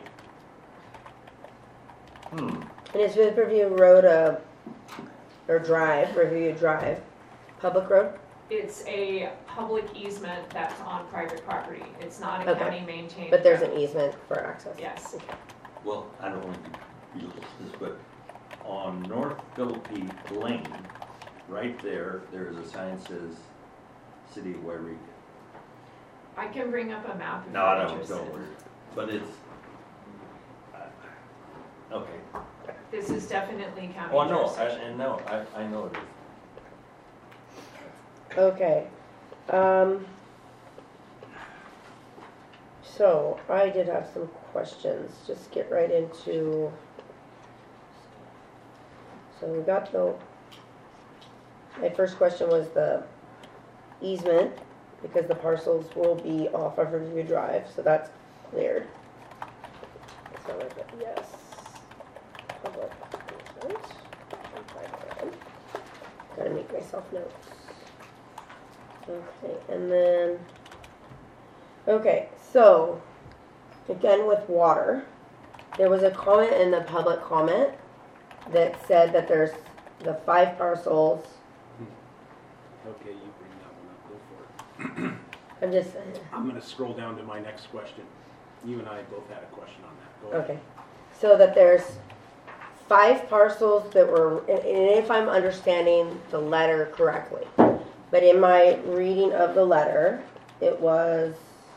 Hmm. and is Riverview Road a, or Drive, Riverview Drive, public road? It's a public easement that's on private property. It's not a Okay. county maintained. But there's road. an easement for access? Yes. Well, I don't want to be this, but on North Philippe Lane, right there, there is a sign that says City of Wairega. I can bring up a map if No, I you're don't, interested. don't worry, but it's, uh, okay. This is definitely county Oh, no, I, jurisdiction. and no, I, I know it is. Okay, um, so I did have some questions, just get right into, so we got the, my first question was the easement, because the parcels will be off of Riverview Drive, so that's cleared. So I put yes, public easement, and private land. Gotta make myself notes. Okay, and then, okay, so, again with water, there was a comment in the public comment that said that there's the five parcels, Okay, you bring that one up, go for it. I'm just, I'm gonna scroll down to my next question. You and I both had a question on that. Go ahead. okay, so that there's five parcels that were, and and if I'm understanding the letter correctly, but in my reading of the letter, it was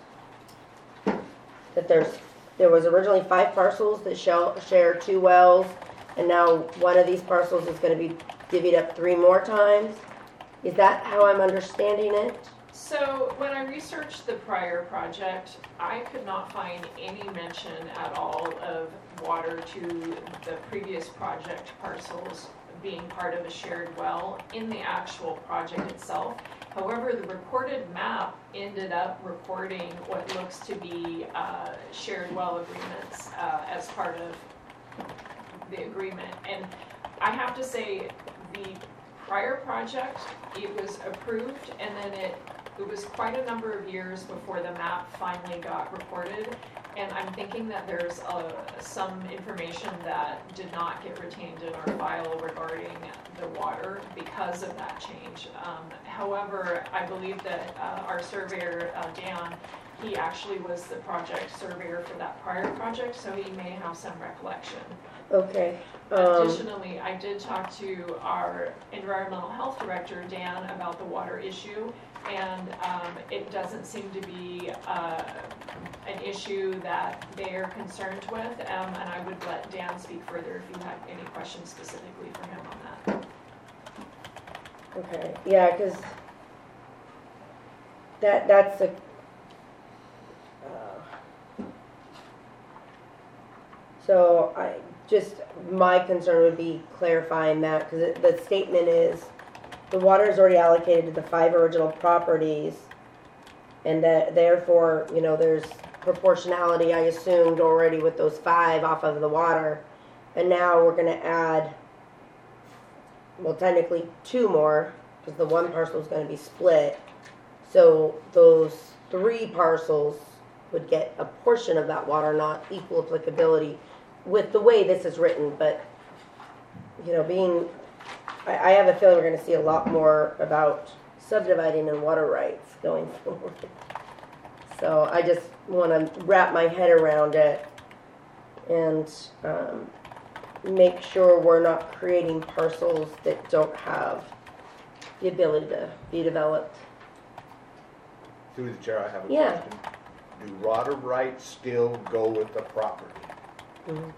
that there's, there was originally five parcels that shall share two wells, and now one of these parcels is gonna be divvied up three more times? Is that how I'm understanding it? So when I researched the prior project, I could not find any mention at all of water to the previous project parcels being part of a shared well in the actual project itself. However, the recorded map ended up recording what looks to be uh, shared well agreements uh, as part of the agreement. And I have to say, the prior project, it was approved, and then it It was quite a number of years before the map finally got recorded, and I'm thinking that there's uh, some information that did not get retained in our file regarding the water because of that change. Um, However, I believe that uh, our surveyor, uh, Dan, he actually was the project surveyor for that prior project, so he may have some recollection. Okay, um, Additionally, I did talk to our environmental health director, Dan, about the water issue, and um, it doesn't seem to be uh, an issue that they're concerned with, um, and I would let Dan speak further if you have any questions specifically for him on that. okay, yeah, cause that, that's a, uh, so I, just, my concern would be clarifying that, cause it, the statement is, the water is already allocated to the five original properties, and that therefore, you know, there's proportionality, I assumed already with those five off of the water. And now we're gonna add, well, technically two more, because the one parcel is gonna be split. So those three parcels would get a portion of that water, not equal applicability with the way this is written, but, you know, being, I, I have a feeling we're gonna see a lot more about subdividing and water rights going forward. So I just wanna wrap my head around it and, um, make sure we're not creating parcels that don't have the ability to be developed. Through the chair, I have a Yeah. question. Do water rights still go with the property? Mhm.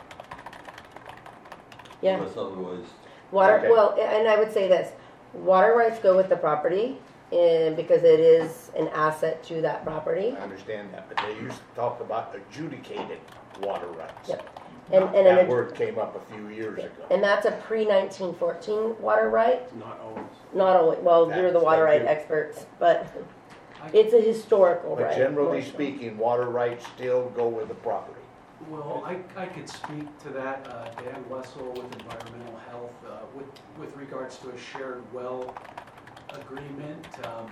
Yeah, Unless otherwise, water, Okay. well, and I would say this, water rights go with the property, and because it is an asset to that property. I understand that, but they used to talk about adjudicated water rights. Yep. And, and, That an- word came up a few years ago. and that's a pre nineteen fourteen water right, Not always. not only, well, you're the That's- water thank right you. experts, but it's a historical right. But generally more so. speaking, water rights still go with the property. Well, I, I could speak to that, uh, Dan Wessel with Environmental Health, uh, with, with regards to a shared well agreement. Um,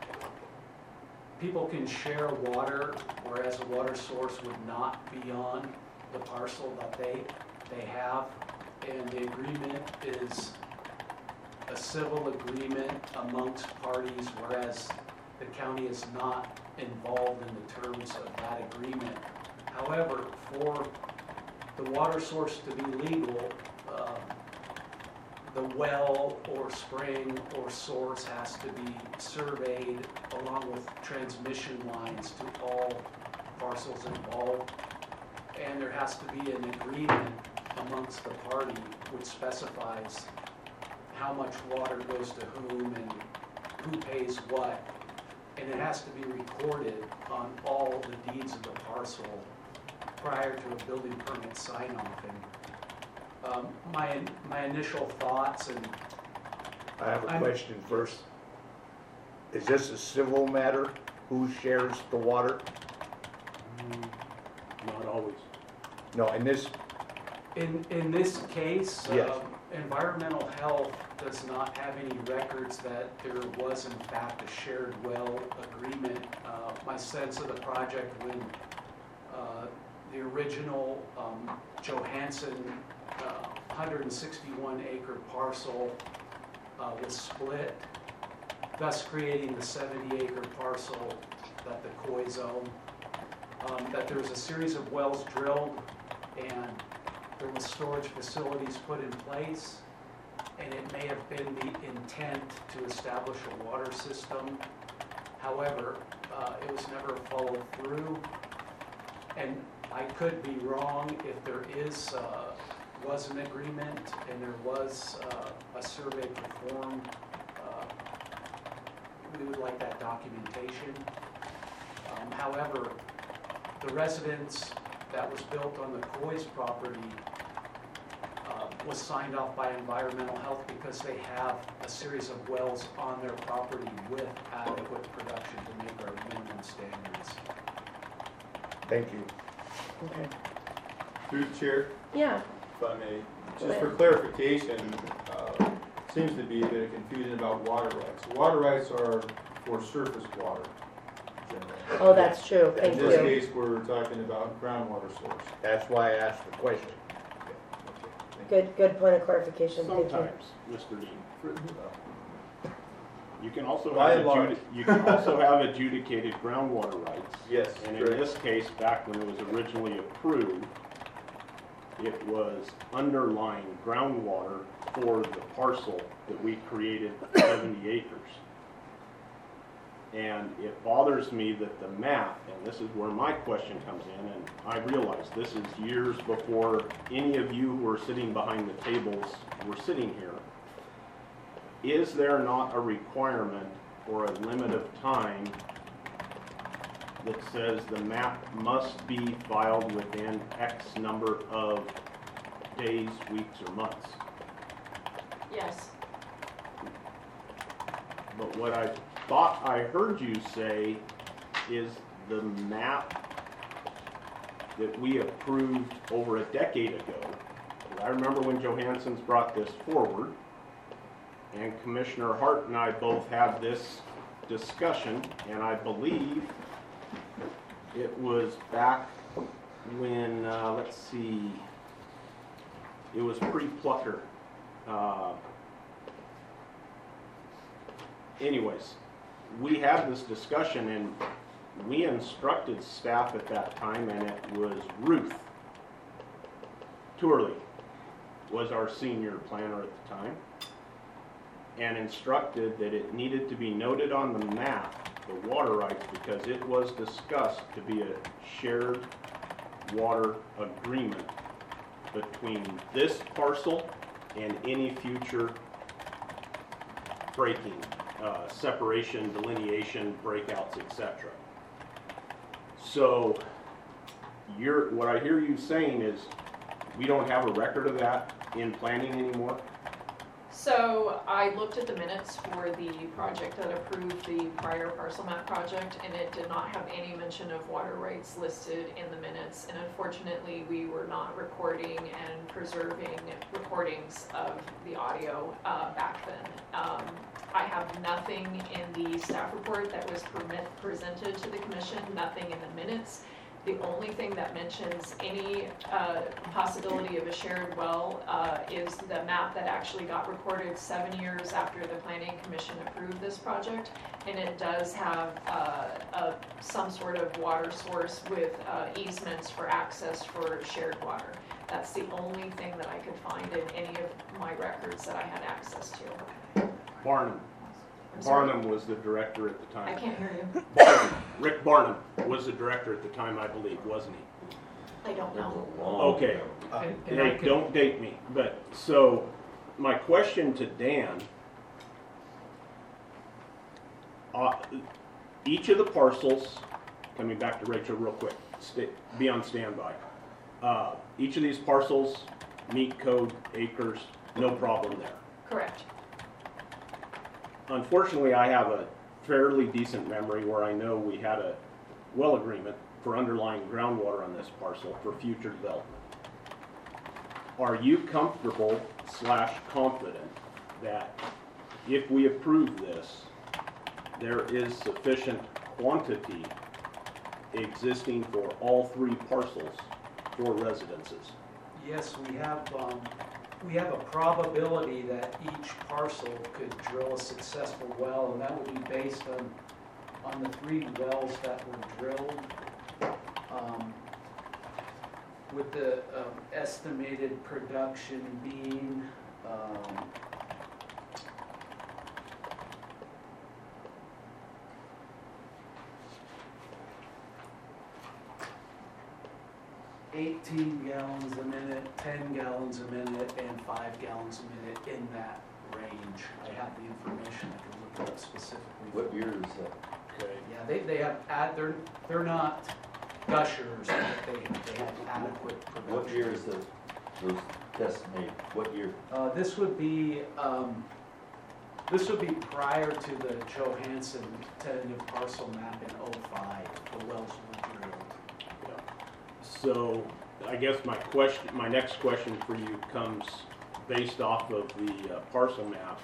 People can share water, whereas a water source would not be on the parcel that they, they have. And the agreement is a civil agreement amongst parties, whereas the county is not involved in the terms of that agreement. However, for the water source to be legal, um, the well or spring or source has to be surveyed along with transmission lines to all parcels involved. And there has to be an agreement amongst the party which specifies how much water goes to whom and who pays what. And it has to be recorded on all the deeds of the parcel prior to a building permit sign-off. And um, my, my initial thoughts, and I have a I'm- question first. Is this a civil matter? Who shares the water? Mm, Not always. No, in this, in, in this case, Yes. um, environmental health does not have any records that there was in fact a shared well agreement. Uh, my sense of the project when uh, the original um, Johansson uh, one hundred sixty-one acre parcel uh, was split, thus creating the seventy acre parcel that the Coys own. Um, that there was a series of wells drilled and there was storage facilities put in place, and it may have been the intent to establish a water system. However, uh, it was never followed through, and I could be wrong if there is, uh, was an agreement and there was uh, a survey performed. Uh, we would like that documentation. Um, however, the residence that was built on the Coys property uh, was signed off by environmental health because they have a series of wells on their property with adequate production to make our minimum standards. thank you. Okay. Through the chair, Yeah, if I may, just for clarification, uh, seems to be a bit of confusion about water rights. Water rights are for surface water, generally. oh, that's true, thank In this you. case, we're talking about groundwater source. That's why I asked the question. Good, good point of clarification, thank you. Sometimes, Mister Dean. You can also By have and large. adjudi- you can also have adjudicated groundwater rights. Yes, And in this case, back when it was originally approved, it was underlying groundwater for the parcel that we created, seventy acres. And it bothers me that the map, and this is where my question comes in, and I realize this is years before any of you who are sitting behind the tables were sitting here. Is there not a requirement or a limit of time that says the map must be filed within X number of days, weeks, or months? Yes. But what I thought I heard you say is the map that we approved over a decade ago. I remember when Johansson's brought this forward, and Commissioner Hart and I both had this discussion, and I believe it was back when, uh, let's see, it was pre-Plucker. Uh, anyways, we had this discussion, and we instructed staff at that time, and it was Ruth Turley was our senior planner at the time, and instructed that it needed to be noted on the map, the water rights, because it was discussed to be a shared water agreement between this parcel and any future breaking, uh, separation, delineation, breakouts, et cetera. So, you're, what I hear you saying is we don't have a record of that in planning anymore? So I looked at the minutes for the project that approved the prior parcel map project, and it did not have any mention of water rights listed in the minutes. And unfortunately, we were not recording and preserving recordings of the audio uh, back then. Um, I have nothing in the staff report that was permit, presented to the commission, nothing in the minutes. The only thing that mentions any uh, possibility of a shared well uh, is the map that actually got recorded seven years after the Planning Commission approved this project. And it does have uh, a, some sort of water source with uh, easements for access for shared water. That's the only thing that I could find in any of my records that I had access to. Barnum. I'm sorry? Barnum was the director at the time. I can't hear you. Barnum, Rick Barnum was the director at the time, I believe, wasn't he? I don't know. Okay, And- and I hey, could- don't date me, but, so, my question to Dan, uh, each of the parcels, coming back to Rachel real quick, stay, be on standby. Uh, each of these parcels meet code, acres, no problem there. Correct. Unfortunately, I have a fairly decent memory where I know we had a well agreement for underlying groundwater on this parcel for future development. Are you comfortable slash confident that if we approve this, there is sufficient quantity existing for all three parcels for residences? Yes, we have, um, we have a probability that each parcel could drill a successful well, and that would be based on, on the three wells that were drilled. Um, with the um, estimated production being, um, eighteen gallons a minute, ten gallons a minute, and five gallons a minute in that range. I have the information, I can look it up specifically. What year is that? Okay. Yeah, they, they have, ad- they're, they're not gushers, but they, they have adequate production. What year is the, those tests made? What year? Uh, this would be, um, this would be prior to the Johansson tentative parcel map in oh five, the wells were drilled. So, I guess my question, my next question for you comes based off of the uh, parcel map.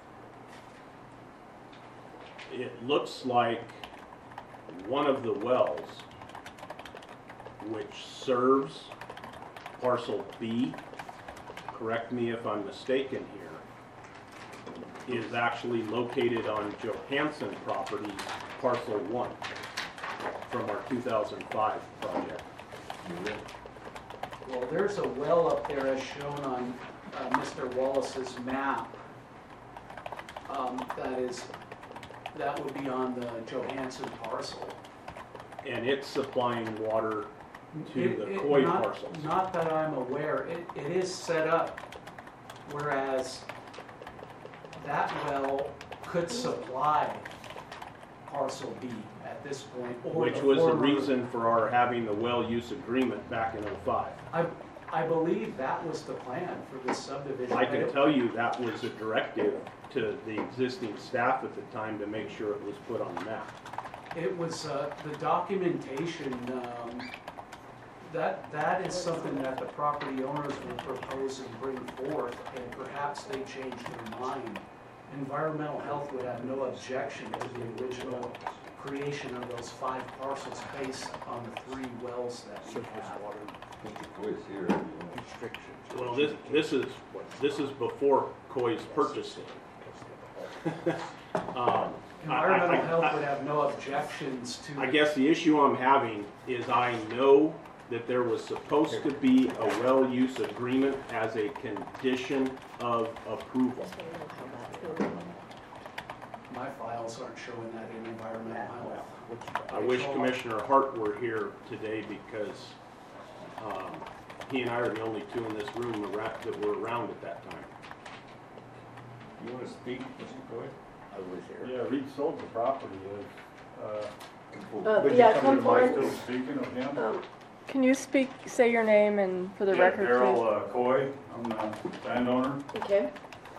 It looks like one of the wells, which serves parcel B, correct me if I'm mistaken here, is actually located on Johansson Properties, parcel one, from our two thousand five project. Well, there's a well up there as shown on uh, Mister Wallace's map. Um, that is, that would be on the Johansson parcel. And it's supplying water to It- the it- Coy not- parcels. Not that I'm aware, it, it is set up, whereas that well could supply parcel B at this point, or Which the was the former- reason for our having the well use agreement back in oh five. I, I believe that was the plan for this subdivision. I but can it- tell you that was a directive to the existing staff at the time to make sure it was put on the map. It was, uh, the documentation, um, That, that is something that the property owners will propose and bring forth, and perhaps they change their mind. Environmental health would have no objection to the original creation of those five parcels based on the three wells that we have. Mister Coy's here. if you want. Well, this, this is, this is before Coy's purchased it. Um, I- I- Environmental I- health I- would have no objections to. I guess the issue I'm having is I know that there was supposed to be a well use agreement as a condition of approval. My files aren't showing that in environmental health. I wish Commissioner Hart were here today because um, he and I are the only two in this room around- that were around at that time. You want to speak, Mister Coy? I was here. Yeah, Reed sold the property, if, uh, Uh, would you yeah, come come to the mic forward. still speaking of him? Um, Can you speak, say your name and for the Yeah, record, Darrell please? uh, Coy, I'm the landowner. okay.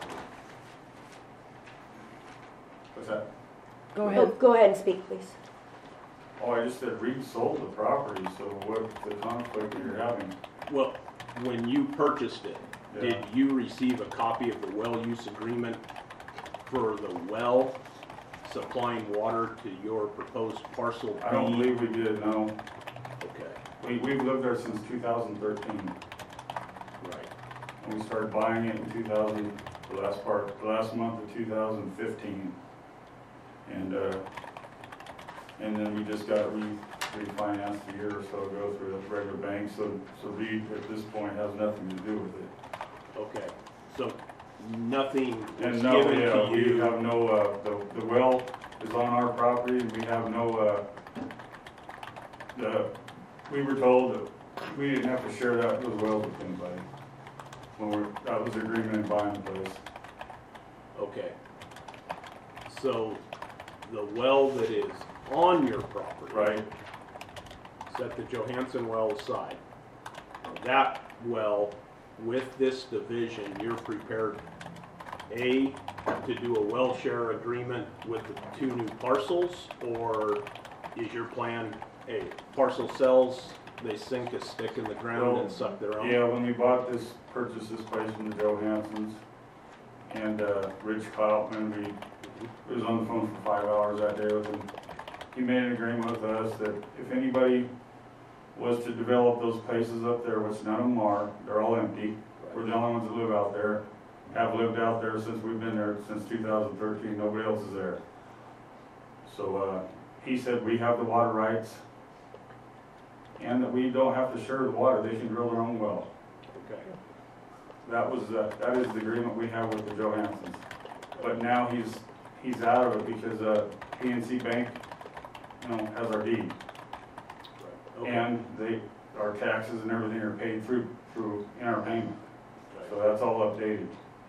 What's that? Go Oh, ahead. go ahead and speak, please. Oh, I just said Reed sold the property, so what's the conflict that you're having? Well, when you purchased it, Yeah. did you receive a copy of the well use agreement for the well supplying water to your proposed parcel B? I don't believe we did, no. Okay, We, we've lived there since two thousand thirteen, right. and we started buying it in two thousand, the last part, the last month of two thousand fifteen. And, uh, and then we just got re, refinanced a year or so ago through the regular bank, so, so Reed at this point has nothing to do with it. Okay, so nothing was And no, given yeah, to we you? have no, uh, the, the well is on our property, and we have no, uh, the, we were told that we didn't have to share that, those wells with anybody. When we're, that was the agreement in buying the place. Okay. So the well that is on your property. Right. Set the Johansson well aside. That well, with this division, you're prepared, A, to do a well share agreement with the two new parcels? Or is your plan, A, parcel sells, they sink a stick in the ground and suck their own? Yeah, when we bought this, purchased this place from the Johanssons and, uh, Rich Kaufman, we, we was on the phone for five hours that day with him. He made an agreement with us that if anybody was to develop those places up there, which none of them are, they're all empty. We're the only ones that live out there, have lived out there since we've been there, since two thousand thirteen, nobody else is there. So, uh, he said we have the water rights and that we don't have to share the water, they can drill their own well. Okay. That was, uh, that is the agreement we have with the Johanssons. But now he's, he's out of it because, uh, P N C Bank, you know, has our deed. Okay. And they, our taxes and everything are paid through, through, in our payment. Okay. So that's all updated.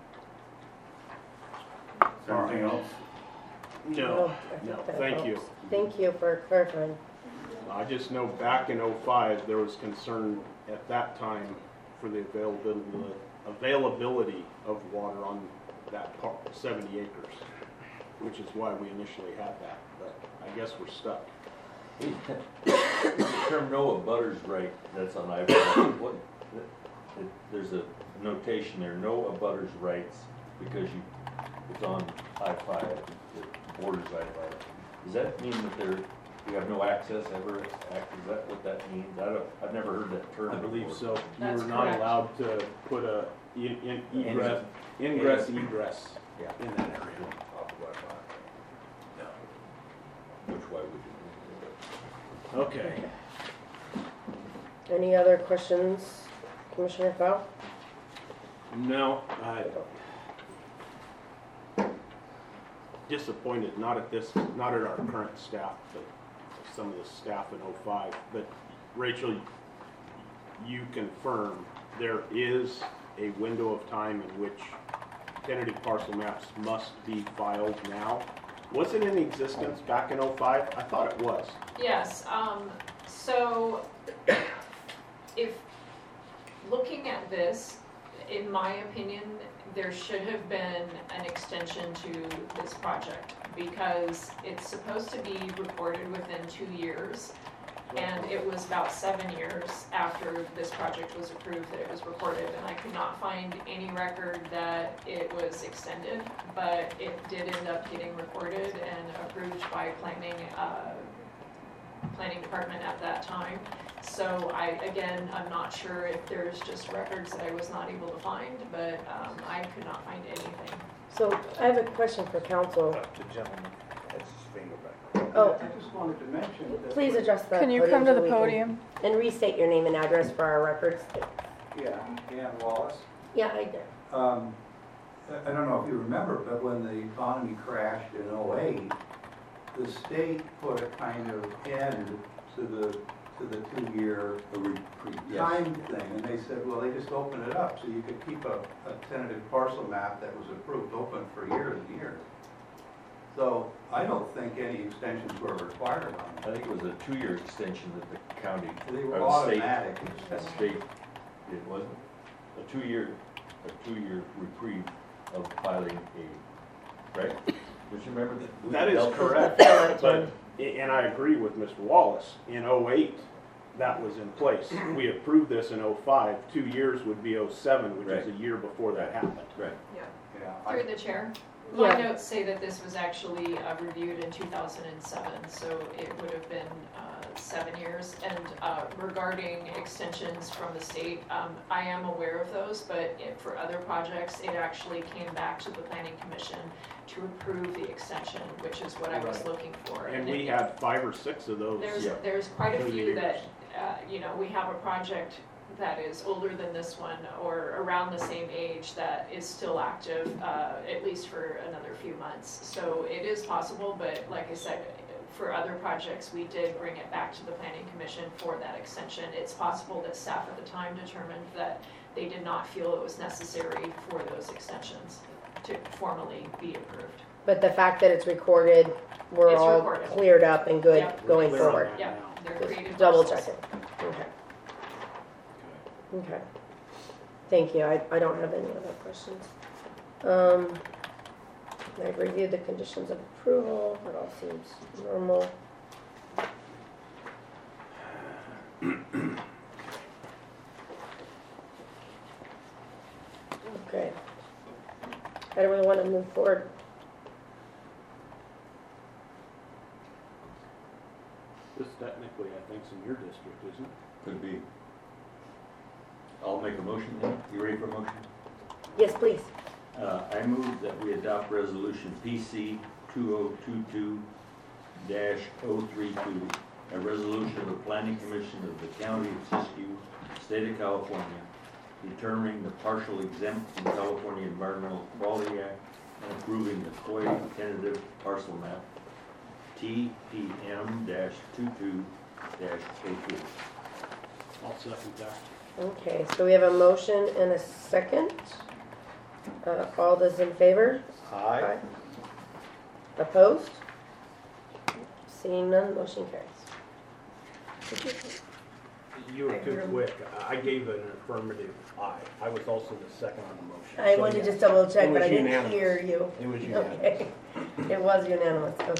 Is there anything else? No, I think no, that thank you. helps. Thank you for clarifying. I just know back in oh five, there was concern at that time for the availability, availability of water on that part, seventy acres, which is why we initially had that, but I guess we're stuck. The term no abutters right, that's on I five. What, it- there's a notation there, no abutters rights, because you, it's on I five, it borders I five. Does that mean that there, you have no access ever, act, is that what that means? I don't, I've never heard that term I believe before. so. You That's were not correct. allowed to put a in, in egress, ingress egress Yeah. in that area. Which why would you? Okay. Any other questions, Commissioner Fowl? No, I disappointed, not at this, not at our current staff, but some of the staff in oh five. But Rachel, you confirm there is a window of time in which tentative parcel maps must be filed now. Was it in existence back in oh five? I thought it was. Yes, um, so if, looking at this, in my opinion, there should have been an extension to this project because it's supposed to be recorded within two years. And it was about seven years after this project was approved that it was recorded, and I could not find any record that it was extended, but it did end up getting recorded and approved by planning, uh, planning department at that time. So I, again, I'm not sure if there's just records that I was not able to find, but um, I could not find anything. So I have a question for council. The gentleman has his finger back. Oh, I just wanted to mention that. please address the Can you podium come to so the we can- podium? And restate your name and address for our records. Yeah, Dan Wallace. Yeah, I did. Um, I I don't know if you remember, but when the economy crashed in oh eight, the state put a kind of end to the, to the two-year time thing. And they said, well, they just opened it up so you could keep a, a tentative parcel map that was approved open for years and years. So I don't think any extensions were required on I it. think it was a two-year extension that the county, They or were the state, automatic the extensions. state, it wasn't, a two-year, a two-year reprieve of filing a, right? Don't you remember that? We That is dealt with correct, that? but, and I agree with Mister Wallace, in oh eight, that was in place. We approved this in oh five, two years would be oh seven, which is a year before that happened. Right. Yeah. Yeah, I- Through the chair. My Yeah. notes say that this was actually uh, reviewed in two thousand seven, so it would have been uh, seven years. And uh, regarding extensions from the state, um, I am aware of those, but it- for other projects, it actually came back to the planning commission to approve the extension, which is what I was Right. looking for. And it- we had five or six of those. There's, Yeah. there's quite a Through the few years. that, uh, you know, we have a project that is older than this one or around the same age that is still active, uh, at least for another few months. So it is possible, but like I said, for other projects, we did bring it back to the planning commission for that extension. It's possible that staff at the time determined that they did not feel it was necessary for those extensions to formally be approved. But the fact that it's recorded, we're It's all recorded. cleared up and good Yep. going Clear on forward. that Yeah, now. they're Just creative double parcels. check it. Okay. Okay. Thank you. I, I don't have any other questions. Um, I've reviewed the conditions of approval. It all seems normal. Okay. How do we want to move forward? This technically, I think, is in your district, isn't it? Could be. I'll make a motion then. You ready for a motion? Yes, please. Uh, I move that we adopt resolution P C two oh two two dash oh three two, a resolution of the Planning Commission of the County of Siskiyou, State of California, determining the partial exempt from California Environmental Quality Act and approving the Coy tentative parcel map T P M dash two-two dash oh three. I'll second that. Okay, so we have a motion and a second. Uh, all those in favor? Aye. Opposed? Seeing none, motion carries. You were too quick. I gave an affirmative aye. I was also the second on the motion. I So, wanted to yeah. just double check, It but was I didn't unanimous. hear you. It was unanimous. Okay, it was unanimous, okay.